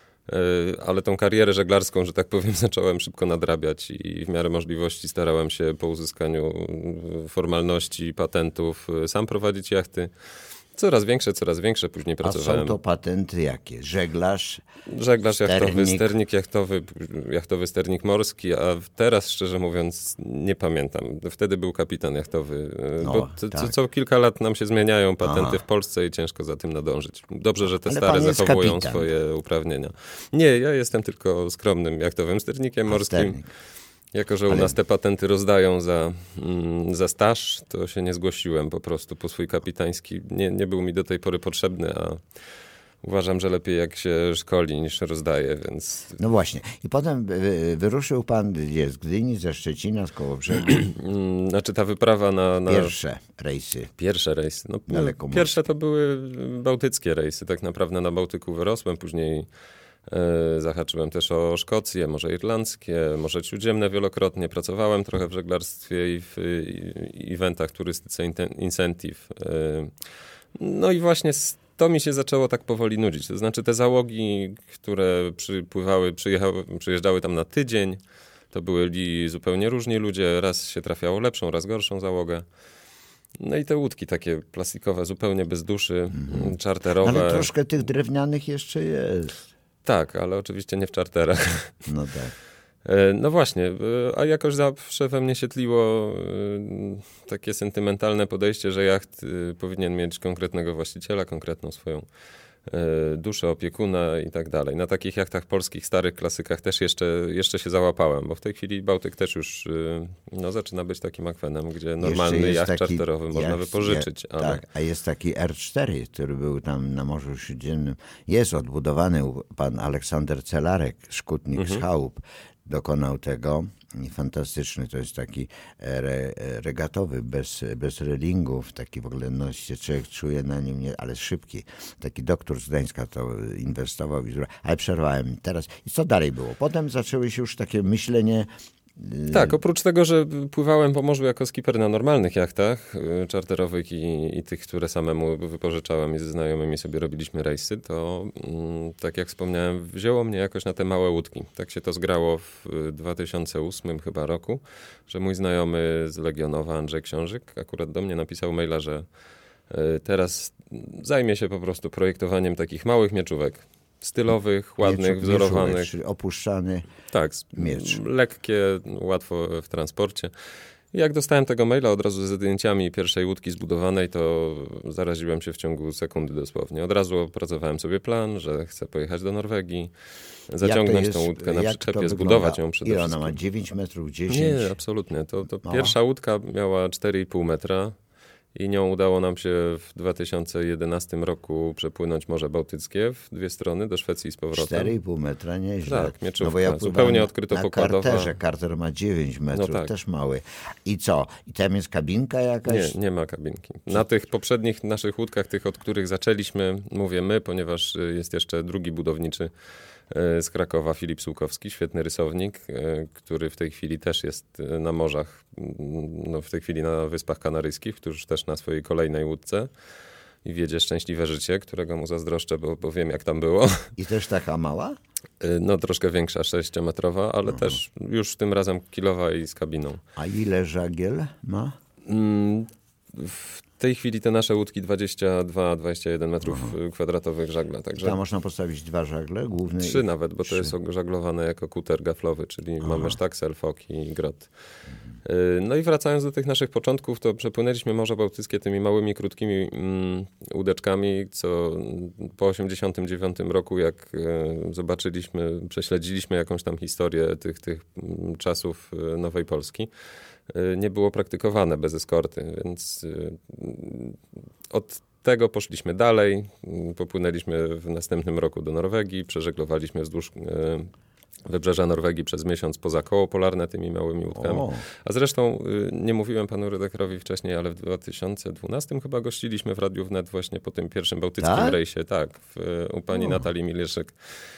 ale tą karierę żeglarską, że tak powiem, zacząłem szybko nadrabiać i w miarę możliwości starałem się po uzyskaniu formalności, patentów sam prowadzić jachty. Coraz większe, coraz większe. Później pracowałem. A są to patenty jakie? Żeglarz? Żeglarz sternik. jachtowy, sternik jachtowy, jachtowy sternik morski, a teraz szczerze mówiąc nie pamiętam. Wtedy był kapitan jachtowy. No, bo to, tak. co, co kilka lat nam się zmieniają patenty Aha. w Polsce i ciężko za tym nadążyć. Dobrze, że te Ale stare zachowują kapitan. swoje uprawnienia. Nie, ja jestem tylko skromnym jachtowym sternikiem a, morskim. Sternik. Jako, że u Ale... nas te patenty rozdają za, mm, za staż, to się nie zgłosiłem po prostu po swój kapitański. Nie, nie był mi do tej pory potrzebny, a uważam, że lepiej jak się szkoli niż rozdaje, więc... No właśnie. I potem wyruszył pan gdzie? Z Gdyni, ze Szczecina, z Kołobrzegu? Znaczy ta wyprawa na... na... Pierwsze rejsy. Pierwsze rejsy. No, pierwsze to były bałtyckie rejsy. Tak naprawdę na Bałtyku wyrosłem, później... Zahaczyłem też o Szkocję, Morze Irlandzkie, Morze Śródziemne wielokrotnie. Pracowałem trochę w żeglarstwie i w eventach, turystyce, incentive. No i właśnie to mi się zaczęło tak powoli nudzić. To znaczy te załogi, które przypływały, przyjechały, przyjeżdżały tam na tydzień, to byli zupełnie różni ludzie. Raz się trafiało lepszą, raz gorszą załogę. No i te łódki takie plastikowe, zupełnie bez duszy, mhm. czarterowe. Ale troszkę tych drewnianych jeszcze jest. Tak, ale oczywiście nie w czarterach. No tak. No właśnie, a jakoś zawsze we mnie się tliło takie sentymentalne podejście, że jacht powinien mieć konkretnego właściciela, konkretną swoją duszę opiekuna i tak dalej. Na takich jachtach polskich, starych klasykach też jeszcze, jeszcze się załapałem, bo w tej chwili Bałtyk też już no, zaczyna być takim akwenem, gdzie normalny jacht czarterowy można wypożyczyć. Je, ale... Tak, a jest taki R cztery, który był tam na Morzu Śródziemnym. Jest odbudowany, pan Aleksander Celarek, szkutnik mhm. z chałup, dokonał tego. I fantastyczny, to jest taki re, regatowy, bez, bez relingów, taki w ogóle, no się człowiek czuje na nim, nie, ale szybki. Taki doktor z Gdańska to inwestował, ale przerwałem teraz. I co dalej było? Potem zaczęły się już takie myślenie. Tak, oprócz tego, że pływałem po morzu jako skipper na normalnych jachtach czarterowych i, i tych, które samemu wypożyczałem i ze znajomymi sobie robiliśmy rejsy, to tak jak wspomniałem, wzięło mnie jakoś na te małe łódki. Tak się to zgrało w dwa tysiące ósmym chyba roku, że mój znajomy z Legionowa, Andrzej Książyk, akurat do mnie napisał maila, że teraz zajmie się po prostu projektowaniem takich małych mieczówek. Stylowych, ładnych, Mieczu, wzorowanych. Mieczówek, czyli opuszczany tak, miecz. Lekkie, łatwo w transporcie. I jak dostałem tego maila od razu ze zdjęciami pierwszej łódki zbudowanej, to zaraziłem się w ciągu sekundy dosłownie. Od razu opracowałem sobie plan, że chcę pojechać do Norwegii, zaciągnąć jest, tą łódkę na przyczepie, zbudować ją przede Ile wszystkim. ona ma? dziewięć metrów, dziesięć? Nie, absolutnie. To, to pierwsza łódka miała cztery i pół metra. I nią udało nam się w dwa tysiące jedenastym roku przepłynąć Morze Bałtyckie w dwie strony, do Szwecji z powrotem. cztery i pół metra, nieźle. Tak, mieczówka, no bo ja zupełnie odkryto na pokładowa. Karterze. Karter ma dziewięć metrów, no tak. też mały. I co? I tam jest kabinka jakaś? Nie, nie ma kabinki. Na tych poprzednich naszych łódkach, tych od których zaczęliśmy, mówię my, ponieważ jest jeszcze drugi budowniczy z Krakowa, Filip Sułkowski, świetny rysownik, który w tej chwili też jest na morzach, no w tej chwili na Wyspach Kanaryjskich, którzy też na swojej kolejnej łódce i wiedzie szczęśliwe życie, którego mu zazdroszczę, bo, bo wiem jak tam było. I też taka mała? No troszkę większa, sześciometrowa, ale mhm. też już tym razem kilowa i z kabiną. A ile żagiel ma? Mm, w tej chwili te nasze łódki dwadzieścia dwa dwadzieścia jeden metrów Aha. kwadratowych żagla. Także tam można postawić dwa żagle, główne? Trzy i... nawet, bo Trzy. to jest żaglowane jako kuter gaflowy, czyli Aha. mamy sztaksel, fok i grot. Mhm. No i wracając do tych naszych początków, to przepłynęliśmy Morze Bałtyckie tymi małymi, krótkimi mm, łódeczkami, co po osiemdziesiątym dziewiątym roku, jak e, zobaczyliśmy, prześledziliśmy jakąś tam historię tych, tych czasów Nowej Polski, nie było praktykowane bez eskorty, więc od tego poszliśmy dalej, popłynęliśmy w następnym roku do Norwegii, przeżeglowaliśmy wzdłuż wybrzeża Norwegii przez miesiąc poza koło polarne tymi małymi łódkami. O. A zresztą nie mówiłem panu redaktorowi wcześniej, ale w dwa tysiące dwunastym chyba gościliśmy w Radiu Wnet właśnie po tym pierwszym bałtyckim tak? rejsie, tak, w, u pani o. Natalii Milieszek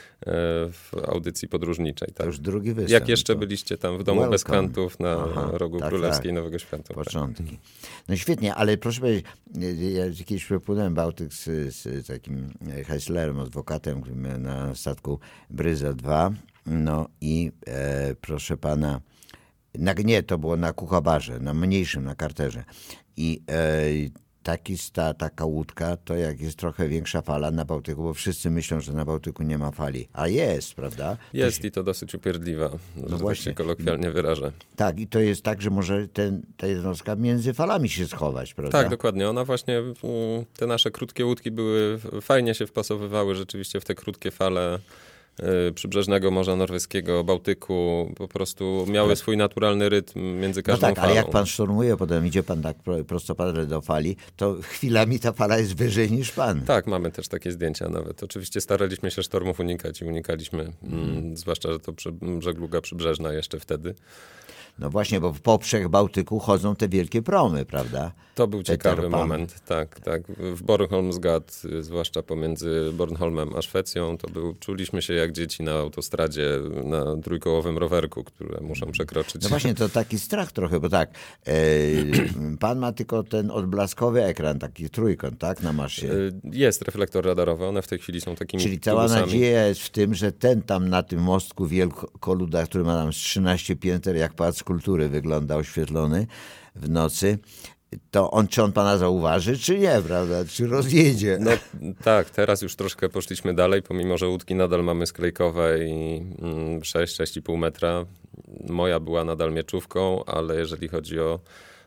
w audycji podróżniczej. Tak. To już drugi występ. Jak jeszcze to... byliście tam w domu Welcome. Bez kantów na Aha, rogu tak, Królewskiej tak. Nowego Światu. Początki. Tak. No świetnie, ale proszę powiedzieć, ja kiedyś przepłynąłem Bałtyk z, z takim Heislerem, adwokatem, który miał na statku Bryza dwa. No i e, proszę pana, na, nie, to było na Kuchabarze, na mniejszym, na Karterze. I e, taki sta, taka łódka, to jak jest trochę większa fala na Bałtyku, bo wszyscy myślą, że na Bałtyku nie ma fali. A jest, prawda? Jest to się... i to dosyć upierdliwa, no że właśnie. Tak się kolokwialnie wyrażę. Tak, i to jest tak, że może ten, ta jednostka między falami się schować, prawda? Tak, dokładnie. Ona właśnie, te nasze krótkie łódki były, fajnie się wpasowywały rzeczywiście w te krótkie fale przybrzeżnego Morza Norweskiego, Bałtyku, po prostu miały swój naturalny rytm między każdą no tak, falą. Ale jak pan sztormuje, potem idzie pan tak prostopadle do fali, to chwilami ta fala jest wyżej niż pan. Tak, mamy też takie zdjęcia nawet. Oczywiście staraliśmy się sztormów unikać i unikaliśmy, hmm. mm, zwłaszcza, że to przy, żegluga przybrzeżna jeszcze wtedy. No właśnie, bo w poprzek Bałtyku chodzą te wielkie promy, prawda? To był te ciekawy terpany. moment, tak, tak. W Bornholmsgad, zwłaszcza pomiędzy Bornholmem a Szwecją, to był, czuliśmy się jak dzieci na autostradzie, na trójkołowym rowerku, które muszą przekroczyć. No właśnie, to taki strach trochę, bo tak, e, pan ma tylko ten odblaskowy ekran, taki trójkąt, tak, na masie. Jest reflektor radarowy, one w tej chwili są takimi Czyli cała tubusami. nadzieja jest w tym, że ten tam na tym mostku wielkoluda, który ma tam z trzynaście pięter, jak pałac kultury wygląda oświetlony w nocy, to on, czy on pana zauważy, czy nie, prawda? Czy rozjedzie? No tak, teraz już troszkę poszliśmy dalej, pomimo że łódki nadal mamy sklejkowe i sześć, sześć i pół metra. Moja była nadal mieczówką, ale jeżeli chodzi o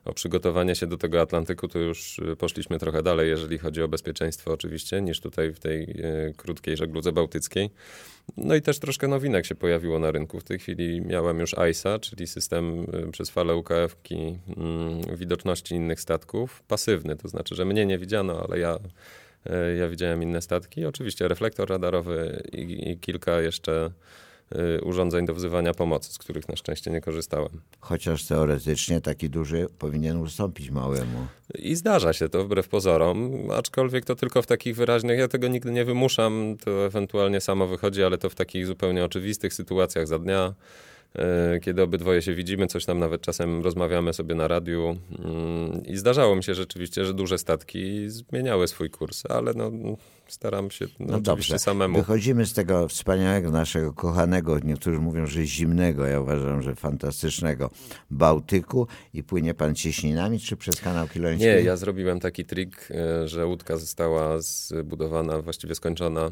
o przygotowanie się do tego Atlantyku, to już poszliśmy trochę dalej, jeżeli chodzi o bezpieczeństwo oczywiście, niż tutaj w tej e, krótkiej żegludze bałtyckiej. No i też troszkę nowinek się pojawiło na rynku. W tej chwili miałem już I S A, czyli system e, przez falę U K F-ki mm, widoczności innych statków, pasywny, to znaczy, że mnie nie widziano, ale ja, e, ja widziałem inne statki. Oczywiście reflektor radarowy i, i kilka jeszcze urządzeń do wzywania pomocy, z których na szczęście nie korzystałem. Chociaż teoretycznie taki duży powinien ustąpić małemu. I zdarza się to wbrew pozorom, aczkolwiek to tylko w takich wyraźnych, ja tego nigdy nie wymuszam, to ewentualnie samo wychodzi, ale to w takich zupełnie oczywistych sytuacjach za dnia, kiedy obydwoje się widzimy, coś tam nawet czasem rozmawiamy sobie na radiu i zdarzało mi się rzeczywiście, że duże statki zmieniały swój kurs, ale no, staram się no, no oczywiście dobrze. samemu. Wychodzimy z tego wspaniałego, naszego kochanego, niektórzy mówią, że zimnego, ja uważam, że fantastycznego Bałtyku i płynie pan cieśninami czy przez kanał Kiloński? Nie, ja zrobiłem taki trik, że łódka została zbudowana, właściwie skończona,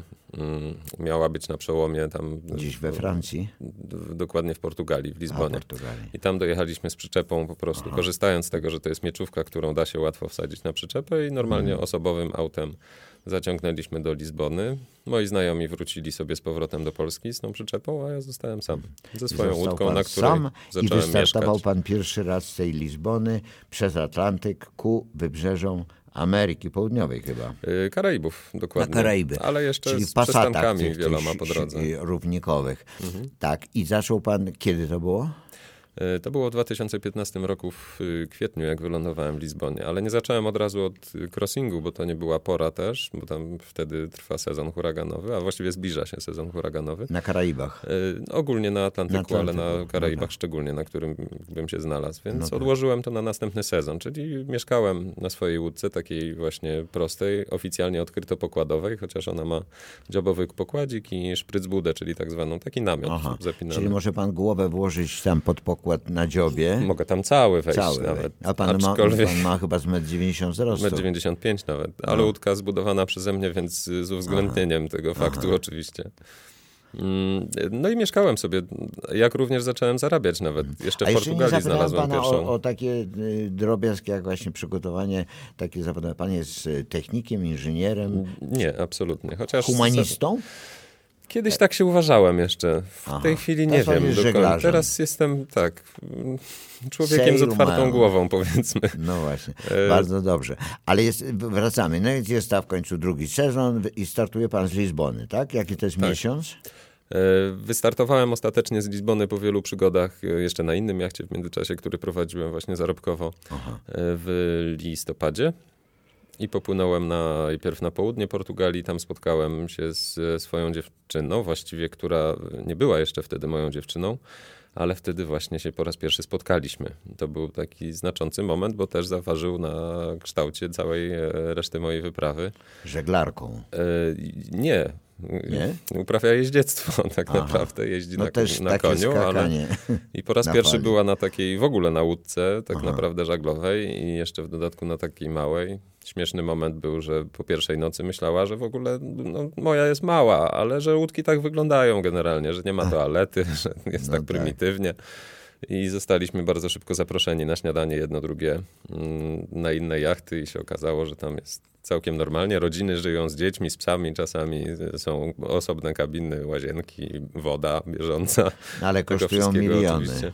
miała być na przełomie tam... Gdzieś we Francji? Dokładnie w Portugalii, w Lizbonie. A, Portugalii. I tam dojechaliśmy z przyczepą po prostu, Aha. korzystając z tego, że to jest mieczówka, którą da się łatwo wsadzić na przyczepę i normalnie hmm. osobowym autem zaciągnęliśmy do Lizbony. Moi znajomi wrócili sobie z powrotem do Polski z tą przyczepą, a ja zostałem sam. Ze swoją Został łódką, pan na której sam zacząłem i wystartował mieszkać. pan pierwszy raz z tej Lizbony przez Atlantyk ku wybrzeżom Ameryki Południowej chyba. Karaibów, dokładnie. Na Karaiby. Ale jeszcze czyli z pasatach przystankami tych, wieloma tych po drodze. równikowych. Mhm. Tak. I zaczął pan, kiedy to było? To było w dwa tysiące piętnastym roku w kwietniu, jak wylądowałem w Lizbonie, ale nie zacząłem od razu od crossingu, bo to nie była pora też, bo tam wtedy trwa sezon huraganowy, a właściwie zbliża się sezon huraganowy. Na Karaibach? Y, ogólnie na Atlantyku, na Atlantyku, ale na Karaibach no tak. szczególnie, na którym bym się znalazł, więc no tak. odłożyłem to na następny sezon, czyli mieszkałem na swojej łódce, takiej właśnie prostej, oficjalnie odkrytopokładowej, chociaż ona ma dziobowy pokładzik i szprycbudę, czyli tak zwaną, taki namiot Aha. zapinany. Czyli może pan głowę włożyć tam pod pokład na dziobie. Mogę tam cały wejść cały nawet. A pan, Aczkolwiek... ma, pan ma chyba z metr dziewięćdziesiąt wzrostu. metr dziewięćdziesiąt pięć nawet, ale no. łódka zbudowana przeze mnie, więc z uwzględnieniem Aha. tego faktu Aha. oczywiście. No i mieszkałem sobie, jak również zacząłem zarabiać nawet. Jeszcze w Portugalii znalazłem pana pierwszą. O, o takie drobiazgi, jak właśnie przygotowanie, takie zawodowe. Pan jest technikiem, inżynierem? Nie, absolutnie. Chociaż humanistą? Kiedyś tak się uważałem jeszcze. W Aha, tej chwili nie wiem. Dokąd. Teraz jestem tak, człowiekiem Sail z otwartą man. głową, powiedzmy. No właśnie, bardzo dobrze. Ale jest, wracamy. No i jest w końcu drugi sezon i startuje pan z Lizbony, tak? Jaki to jest tak. miesiąc? Wystartowałem ostatecznie z Lizbony po wielu przygodach, jeszcze na innym jachcie w międzyczasie, który prowadziłem właśnie zarobkowo Aha. w listopadzie. I popłynąłem na, najpierw na południe Portugalii, tam spotkałem się z swoją dziewczyną, właściwie która nie była jeszcze wtedy moją dziewczyną, ale wtedy właśnie się po raz pierwszy spotkaliśmy. To był taki znaczący moment, bo też zaważył na kształcie całej reszty mojej wyprawy. Żeglarką? E, nie. Nie? Uprawia jeździectwo tak Aha. naprawdę, jeździ no na, też na koniu, ale i po raz pierwszy fali. była na takiej, w ogóle na łódce, tak Aha. naprawdę żaglowej i jeszcze w dodatku na takiej małej. Śmieszny moment był, że po pierwszej nocy myślała, że w ogóle no, moja jest mała, ale że łódki tak wyglądają generalnie, że nie ma toalety, że jest no tak prymitywnie. I zostaliśmy bardzo szybko zaproszeni na śniadanie jedno, drugie na inne jachty i się okazało, że tam jest całkiem normalnie. Rodziny żyją z dziećmi, z psami, czasami są osobne kabiny, łazienki, woda bieżąca. Ale kosztują miliony. Oczywiście.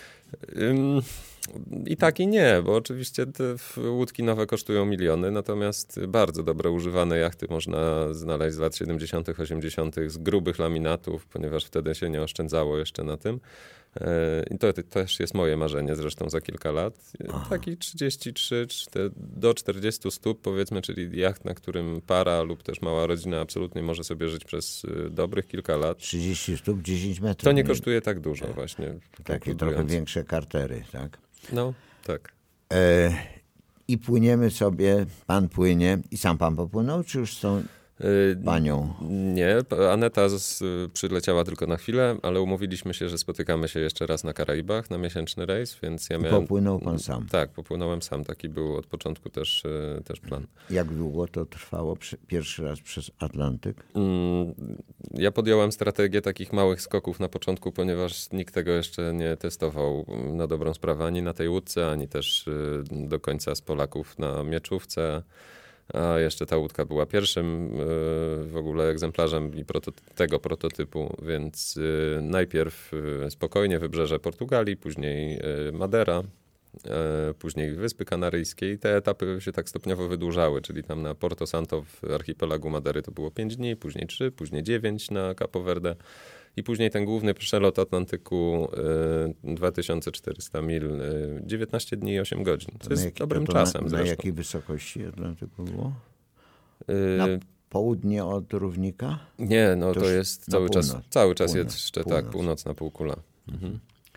I tak i nie, bo oczywiście te łódki nowe kosztują miliony, natomiast bardzo dobre używane jachty można znaleźć z lat siedemdziesiątych, osiemdziesiątych z grubych laminatów, ponieważ wtedy się nie oszczędzało jeszcze na tym. I to, to też jest moje marzenie zresztą za kilka lat. Aha. Taki trzydzieści trzy do czterdziestu stóp powiedzmy, czyli jacht, na którym para lub też mała rodzina absolutnie może sobie żyć przez dobrych kilka lat. trzydzieści stóp, dziesięć metrów. To nie kosztuje tak dużo właśnie. Takie trochę większe kartery, tak? No, tak. E, I płyniemy sobie, pan płynie i sam pan popłynął, czy już są... Panią. Nie, Aneta z, przyleciała tylko na chwilę, ale umówiliśmy się, że spotykamy się jeszcze raz na Karaibach na miesięczny rejs, więc ja miałem... Popłynął pan sam? Tak, popłynąłem sam. Taki był od początku też, też plan. Jak długo to trwało pierwszy raz przez Atlantyk? Ja podjąłem strategię takich małych skoków na początku, ponieważ nikt tego jeszcze nie testował na dobrą sprawę ani na tej łódce, ani też do końca z Polaków na mieczówce. A jeszcze ta łódka była pierwszym w ogóle egzemplarzem i proto- tego prototypu, więc najpierw spokojnie wybrzeże Portugalii, później Madera, później Wyspy Kanaryjskie i te etapy się tak stopniowo wydłużały, czyli tam na Porto Santo w archipelagu Madery to było pięć dni, później trzy, później dziewięć na Capo Verde i później ten główny przelot Atlantyku dwa tysiące czterysta mil, dziewiętnaście dni i osiem godzin, co jest jak, dobrym to czasem na, zresztą. Na jakiej wysokości Atlantyku było? Y- Na południe od równika? Nie, no to, to jest cały północ, czas, cały czas północ, jest jeszcze północ. tak, północna półkula. Mhm.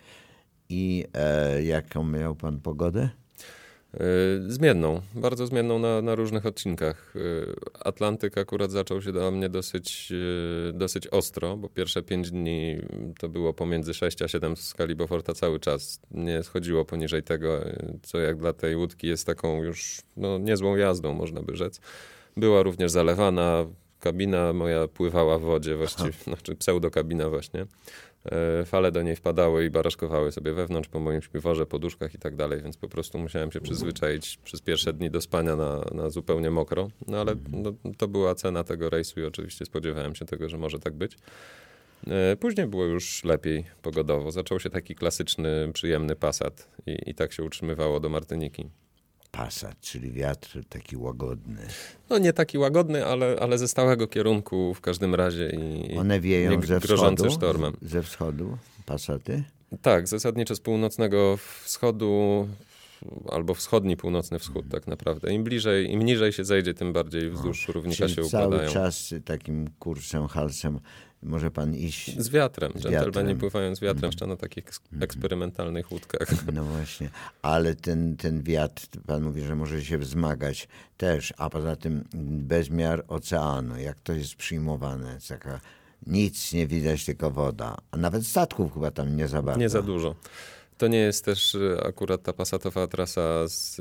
I e, jaką miał pan pogodę? Yy, zmienną, bardzo zmienną na, na różnych odcinkach. Yy, Atlantyk akurat zaczął się dla mnie dosyć, yy, dosyć ostro, bo pierwsze pięć dni to było pomiędzy sześć a siedem w skali Beauforta cały czas. Nie schodziło poniżej tego, co jak dla tej łódki jest taką już no, niezłą jazdą, można by rzec. Była również zalewana, kabina moja pływała w wodzie właściwie, znaczy pseudokabina właśnie. Fale do niej wpadały i baraszkowały sobie wewnątrz po moim śpiworze, poduszkach i tak dalej, więc po prostu musiałem się przyzwyczaić przez pierwsze dni do spania na, na zupełnie mokro. No ale no, to była cena tego rejsu i oczywiście spodziewałem się tego, że może tak być. Później było już lepiej pogodowo. Zaczął się taki klasyczny, przyjemny Passat i, i tak się utrzymywało do Martyniki. Passat, czyli wiatr taki łagodny. No nie taki łagodny, ale, ale ze stałego kierunku w każdym razie i One wieją nie ze grożący wschodu? sztormem. Ze wschodu Passaty? Tak, zasadniczo z północnego wschodu albo wschodni, północny wschód tak naprawdę. Im bliżej, im niżej się zejdzie, tym bardziej wzdłuż równika Czyli się cały układają. czas takim kursem, halsem może pan iść? Z wiatrem. Z Dżentelmeni wiatrem. pływają z wiatrem, jeszcze na takich eks- eksperymentalnych łódkach. No właśnie, ale ten, ten wiatr, pan mówi, że może się wzmagać też, a poza tym bezmiar oceanu, jak to jest przyjmowane, taka nic nie widać, tylko woda, a nawet statków chyba tam nie za bardzo. Nie za dużo. To nie jest też y, akurat ta pasatowa trasa z, y,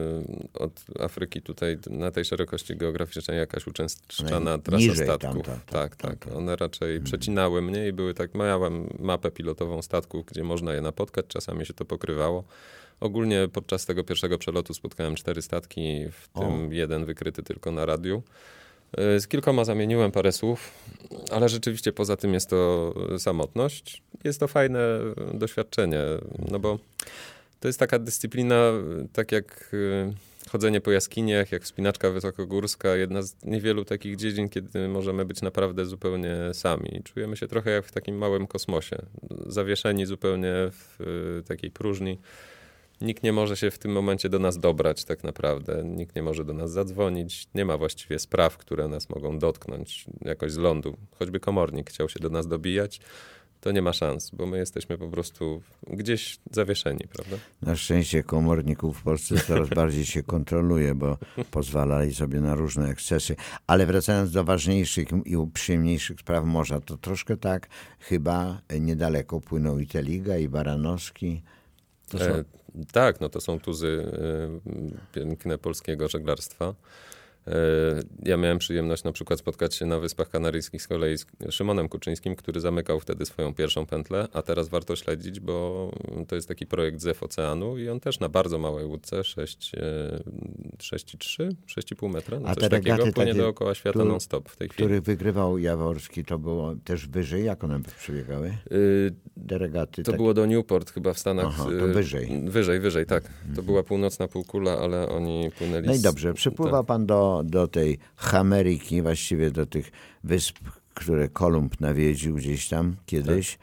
od Afryki tutaj na tej szerokości geograficznej jakaś uczęszczana Ona trasa niżej statków. tamta, tak, tam, tak. tam. One raczej przecinały mnie i były tak, miałem mapę pilotową statków, gdzie można je napotkać, czasami się to pokrywało. Ogólnie podczas tego pierwszego przelotu spotkałem cztery statki, w tym O. jeden wykryty tylko na radiu. Z kilkoma zamieniłem parę słów, ale rzeczywiście poza tym jest to samotność. Jest to fajne doświadczenie, no bo to jest taka dyscyplina, tak jak chodzenie po jaskiniach, jak wspinaczka wysokogórska, jedna z niewielu takich dziedzin, kiedy możemy być naprawdę zupełnie sami. Czujemy się trochę jak w takim małym kosmosie, zawieszeni zupełnie w takiej próżni. Nikt nie może się w tym momencie do nas dobrać tak naprawdę. Nikt nie może do nas zadzwonić. Nie ma właściwie spraw, które nas mogą dotknąć jakoś z lądu. Choćby komornik chciał się do nas dobijać, to nie ma szans, bo my jesteśmy po prostu gdzieś zawieszeni, prawda? Na szczęście komorników w Polsce coraz bardziej się kontroluje, bo pozwalali sobie na różne ekscesy. Ale wracając do ważniejszych i przyjemniejszych spraw morza, to troszkę tak chyba niedaleko płyną i Teliga, i Baranowski. To są... E, tak, no to są tuzy e, piękne polskiego żeglarstwa. E, ja miałem przyjemność na przykład spotkać się na Wyspach Kanaryjskich z kolei z Szymonem Kuczyńskim, który zamykał wtedy swoją pierwszą pętlę, a teraz warto śledzić, bo to jest taki projekt Zew Oceanu i on też na bardzo małej łódce, sześć i trzy, sześć i pół metra, no A coś te takiego, regaty płynie takie, dookoła świata który- non-stop w tej chwili. Który wygrywał Jaworski, to było też wyżej? Jak one przebiegały? Y, Te regaty To takie- było do Newport chyba w Stanach. Aha, to y, wyżej. Wyżej, wyżej, tak. To była północna półkula, ale oni płynęli... No i z- dobrze, przypływa tak. pan do, do tej Ameryki, właściwie do tych wysp, które Kolumb nawiedził gdzieś tam kiedyś.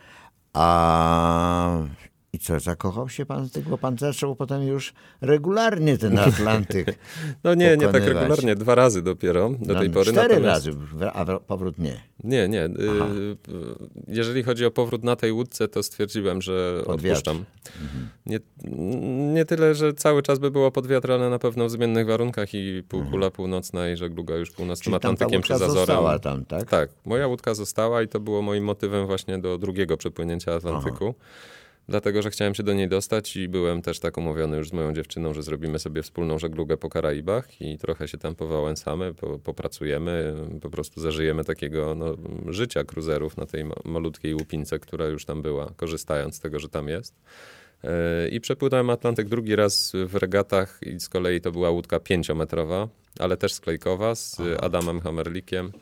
A i co, zakochał się pan z tego? Bo pan zaczął potem już regularnie ten Atlantyk No nie, nie tak pokonywać. regularnie, dwa razy dopiero do No, tej pory. Cztery natomiast- razy, w- a w- powrót nie. Nie, nie. y, Aha. y, Jeżeli chodzi o powrót na tej łódce, to stwierdziłem, że Pod wiatr. odpuszczam. Nie, nie tyle, że cały czas by było pod wiatr, ale na pewno w zmiennych warunkach i półkula północna i żegluga już północnym Czyli tam ta Atlantykiem łódka przez Azorem. została tam, tak? Tak, moja łódka została i to było moim motywem właśnie do drugiego przepłynięcia Atlantyku. dlatego że chciałem się do niej dostać i byłem też tak umówiony już z moją dziewczyną, że zrobimy sobie wspólną żeglugę po Karaibach i trochę się tam powałęsamy, po, popracujemy, po prostu zażyjemy takiego no, życia cruiserów na tej malutkiej łupince, która już tam była, korzystając z tego, że tam jest. I przepłynąłem Atlantyk drugi raz w regatach i z kolei to była łódka pięciometrowa, ale też sklejkowa z Aha. Adamem Hamerlikiem.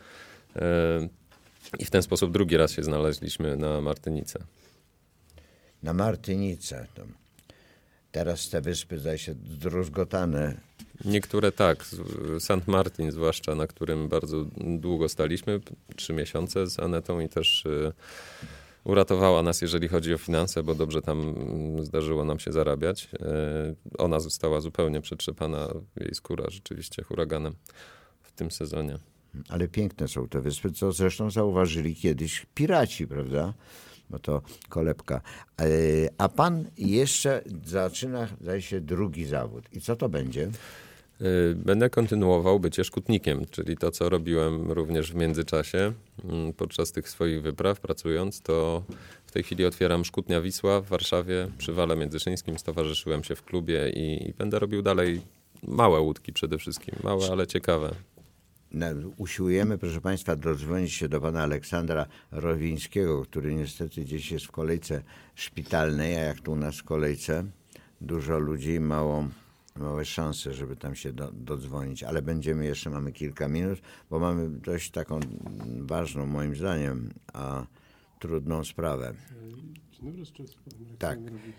I w ten sposób drugi raz się znaleźliśmy na Martynice. Na Martynice. To teraz te wyspy zdaje się zdruzgotane. Niektóre tak. Saint Martin zwłaszcza, na którym bardzo długo staliśmy. Trzy miesiące z Anetą i też y, uratowała nas, jeżeli chodzi o finanse, bo dobrze tam zdarzyło nam się zarabiać. Y, ona została zupełnie przetrzepana, jej skóra rzeczywiście huraganem w tym sezonie. Ale piękne są te wyspy, co zresztą zauważyli kiedyś piraci, prawda? No to kolebka. A pan jeszcze zaczyna, zdaje się, drugi zawód. I co to będzie? Będę kontynuował bycie szkutnikiem, czyli to, co robiłem również w międzyczasie podczas tych swoich wypraw, pracując, to w tej chwili otwieram Szkutnia Wisła w Warszawie przy Wale Międzyszyńskim. Stowarzyszyłem się w klubie i, i będę robił dalej małe łódki przede wszystkim. Małe, ale ciekawe. Usiłujemy, proszę Państwa, dodzwonić się do pana Aleksandra Rowińskiego, który niestety gdzieś jest w kolejce szpitalnej, a jak tu u nas w kolejce dużo ludzi, mało, małe szanse, żeby tam się do, dodzwonić, ale będziemy jeszcze, mamy kilka minut, bo mamy dość taką ważną, moim zdaniem, a trudną sprawę. Tak.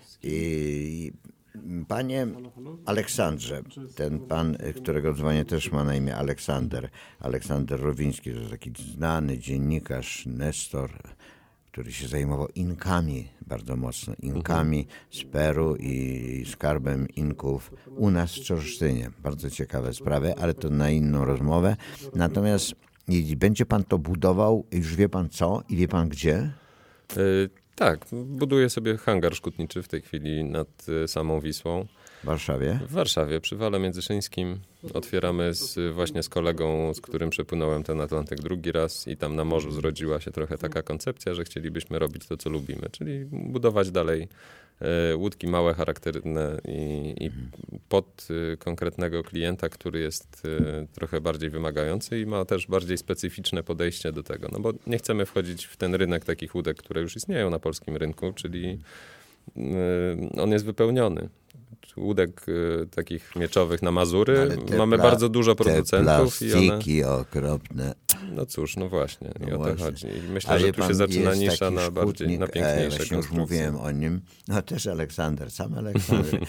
I Panie Aleksandrze, ten pan, którego dzwonię, też ma na imię Aleksander. Aleksander Rowiński, to jest taki znany dziennikarz, nestor, który się zajmował Inkami bardzo mocno. Inkami z Peru i skarbem Inków u nas w Czorsztynie. Bardzo ciekawe sprawy, ale to na inną rozmowę. Natomiast i będzie pan to budował, już wie pan co i wie pan gdzie? Y- Tak, buduję sobie hangar szkutniczy w tej chwili nad samą Wisłą. W Warszawie? W Warszawie, przy Wale Międzyszyńskim. Otwieramy z, właśnie z kolegą, z którym przepłynąłem ten Atlantyk drugi raz i tam na morzu zrodziła się trochę taka koncepcja, że chcielibyśmy robić to, co lubimy, czyli budować dalej e, łódki małe, charakterne i, i pod e, konkretnego klienta, który jest e, trochę bardziej wymagający i ma też bardziej specyficzne podejście do tego, no bo nie chcemy wchodzić w ten rynek takich łódek, które już istnieją na polskim rynku, czyli e, on jest wypełniony. Łódek y, takich mieczowych na Mazury. Mamy pla- bardzo dużo producentów. Te plastiki i one... okropne. No cóż, no właśnie. No i o właśnie. to chodzi. I myślę, że tu się zaczyna nisza na bardziej, na piękniejsze konstrukcje. Już mówiłem o nim. No też Aleksander, sam Aleksander.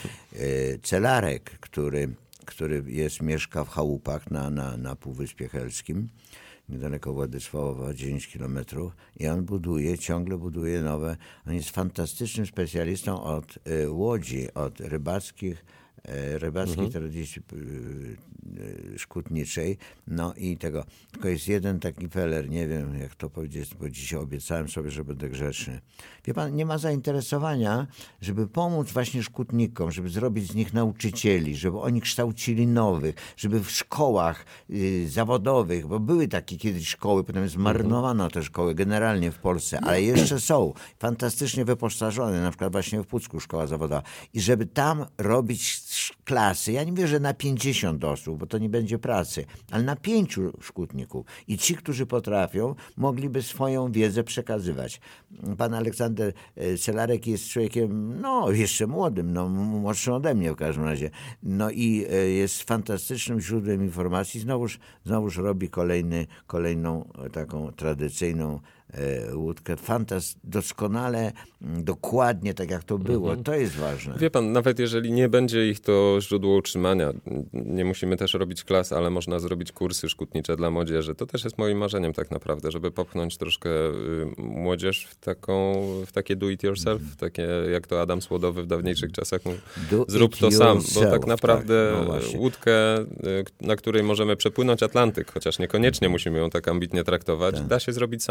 Celarek, który, który jest, mieszka w chałupach na, na, na Półwyspie Helskim, niedaleko Władysławowa, dziewięć kilometrów i on buduje, ciągle buduje nowe. On jest fantastycznym specjalistą od y, łodzi, od rybackich, y, rybackiej mhm. tradycji y, y, szkutniczej. No i tego. Tylko jest jeden taki feller, nie wiem jak to powiedzieć, bo dzisiaj obiecałem sobie, że będę grzeczny. Wie pan, nie ma zainteresowania, żeby pomóc właśnie szkutnikom, żeby zrobić z nich nauczycieli, żeby oni kształcili nowych, żeby w szkołach y, zawodowych, bo były takie kiedyś szkoły, potem zmarnowano te szkoły generalnie w Polsce, ale jeszcze są fantastycznie wyposażone, na przykład właśnie w Pucku szkoła zawodowa. I żeby tam robić klasy, ja nie mówię, że na pięćdziesiąt osób, bo to nie będzie pracy, ale na pięciu szkutników. I ci, którzy potrafią, mogliby swoją wiedzę przekazywać. Pan Aleksander Celarek jest człowiekiem, no jeszcze młodym, no młodszym ode mnie w każdym razie. No i jest fantastycznym źródłem informacji. Znowuż, znowuż robi kolejny, kolejną taką tradycyjną łódkę. Fantast, doskonale, dokładnie tak jak to było. Mhm. To jest ważne. Wie pan, nawet jeżeli nie będzie ich to źródło utrzymania, nie musimy też robić klas, ale można zrobić kursy szkutnicze dla młodzieży. To też jest moim marzeniem tak naprawdę, żeby popchnąć troszkę młodzież w taką, w takie do it yourself, mhm. takie jak to Adam Słodowy w dawniejszych czasach mówił, zrób to sam, bo tak naprawdę tak, no łódkę, na której możemy przepłynąć Atlantyk, chociaż niekoniecznie musimy ją tak ambitnie traktować, tak. Da się zrobić samemu. Mało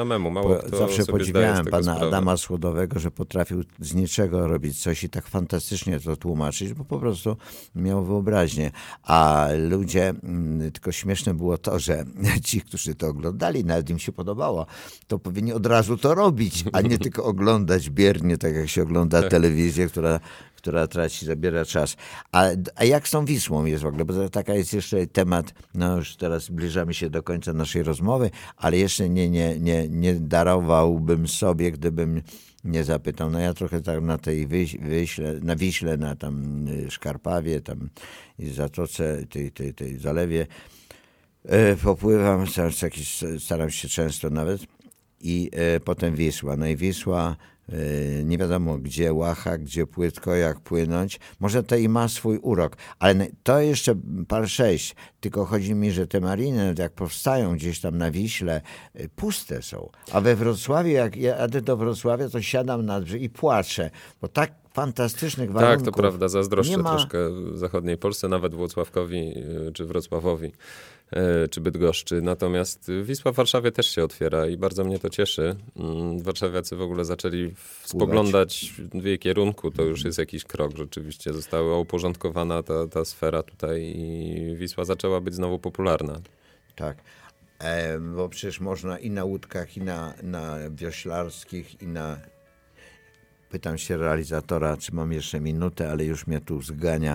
mało kto zawsze sobie podziwiałem zdaje z tego pana sprawę. Adama Słodowego, że potrafił z niczego robić coś i tak fantastycznie to tłumaczyć, bo po prostu miał wyobraźnię. A ludzie, mm, tylko śmieszne było to, że ci, którzy to oglądali, nawet im się podobało, to powinni od razu to robić, a nie tylko oglądać biernie, tak jak się ogląda telewizję, która która traci, zabiera czas. A, a jak z tą Wisłą jest w ogóle? Bo to taka jest jeszcze temat, no już teraz zbliżamy się do końca naszej rozmowy, ale jeszcze nie, nie, nie, nie darowałbym sobie, gdybym nie zapytał. No ja trochę tak na tej Wiśle, na Wiśle, na tam Szkarpawie, tam i Zatoce, tej, tej, tej zalewie e, popływam, staram się, staram się często nawet i e, potem Wisła. No i Wisła nie wiadomo gdzie łacha, gdzie płytko, jak płynąć. Może to i ma swój urok, ale to jeszcze par sześć. Tylko chodzi mi, że te mariny, jak powstają gdzieś tam na Wiśle, puste są. A we Wrocławiu, jak jadę do Wrocławia, to siadam na brzeg i płaczę, bo tak fantastycznych warunków. Tak, to prawda, zazdroszczę ma... troszkę zachodniej Polsce, nawet Włocławkowi czy Wrocławowi, czy Bydgoszczy. Natomiast Wisła w Warszawie też się otwiera i bardzo mnie to cieszy. Warszawiacy w ogóle zaczęli spoglądać w jej kierunku, to już jest jakiś krok. Rzeczywiście została uporządkowana ta, ta sfera tutaj i Wisła zaczęła być znowu popularna. Tak. E, bo przecież można i na łódkach, i na, na wioślarskich, i na... Pytam się realizatora, czy mam jeszcze minutę, ale już mnie tu zgania.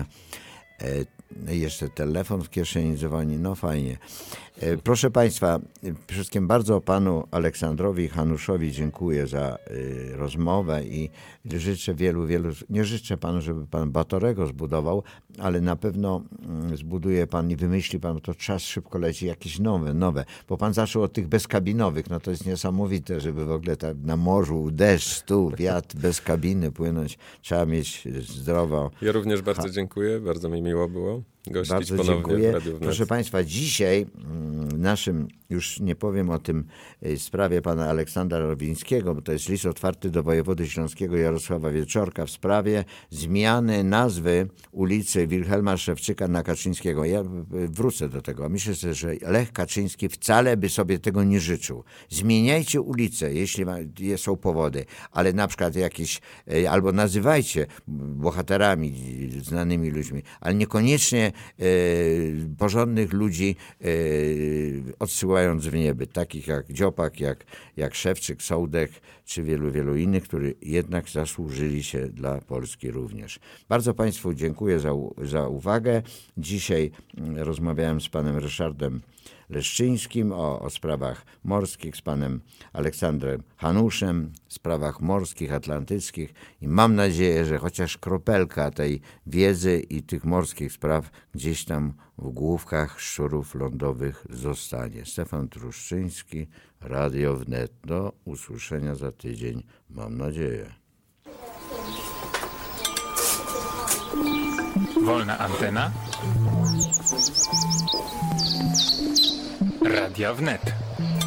E, jeszcze telefon w kieszeni dzwoni, no fajnie. E, proszę Państwa, przede wszystkim bardzo panu Aleksandrowi Hanuszowi dziękuję za y, rozmowę i życzę wielu, wielu, nie życzę panu, żeby pan Batorego zbudował, ale na pewno y, zbuduje pan i wymyśli pan, bo to czas szybko leci, jakieś nowe, nowe, bo pan zaczął od tych bezkabinowych, no to jest niesamowite, żeby w ogóle tak na morzu, deszcz, tu, wiatr, bez kabiny płynąć, trzeba mieć zdrowo. Ja również bardzo ha. dziękuję, bardzo mi miło było gościć bardzo ponownie dziękuję. w Radiu Wnet. Proszę Państwa, dzisiaj naszym, już nie powiem o tym sprawie pana Aleksandra Rowińskiego, bo to jest list otwarty do wojewody śląskiego Jarosława Wieczorka w sprawie zmiany nazwy ulicy Wilhelma Szewczyka na Kaczyńskiego. Ja wrócę do tego. Myślę, że Lech Kaczyński wcale by sobie tego nie życzył. Zmieniajcie ulicę, jeśli są powody, ale na przykład jakieś, albo nazywajcie bohaterami, znanymi ludźmi, ale niekoniecznie e, porządnych ludzi e, odsyłając w nieby, takich jak Dziopak, jak, jak Szewczyk, Sołdek, czy wielu, wielu innych, którzy jednak zasłużyli się dla Polski również. Bardzo Państwu dziękuję za, za uwagę. Dzisiaj rozmawiałem z panem Ryszardem Leszczyńskim o, o sprawach morskich, z panem Aleksandrem Hanuszem, sprawach morskich, atlantyckich i mam nadzieję, że chociaż kropelka tej wiedzy i tych morskich spraw gdzieś tam w główkach szczurów lądowych zostanie. Stefan Truszczyński, Radio Wnet. Do usłyszenia za tydzień, mam nadzieję. Wolna antena. Radia Wnet.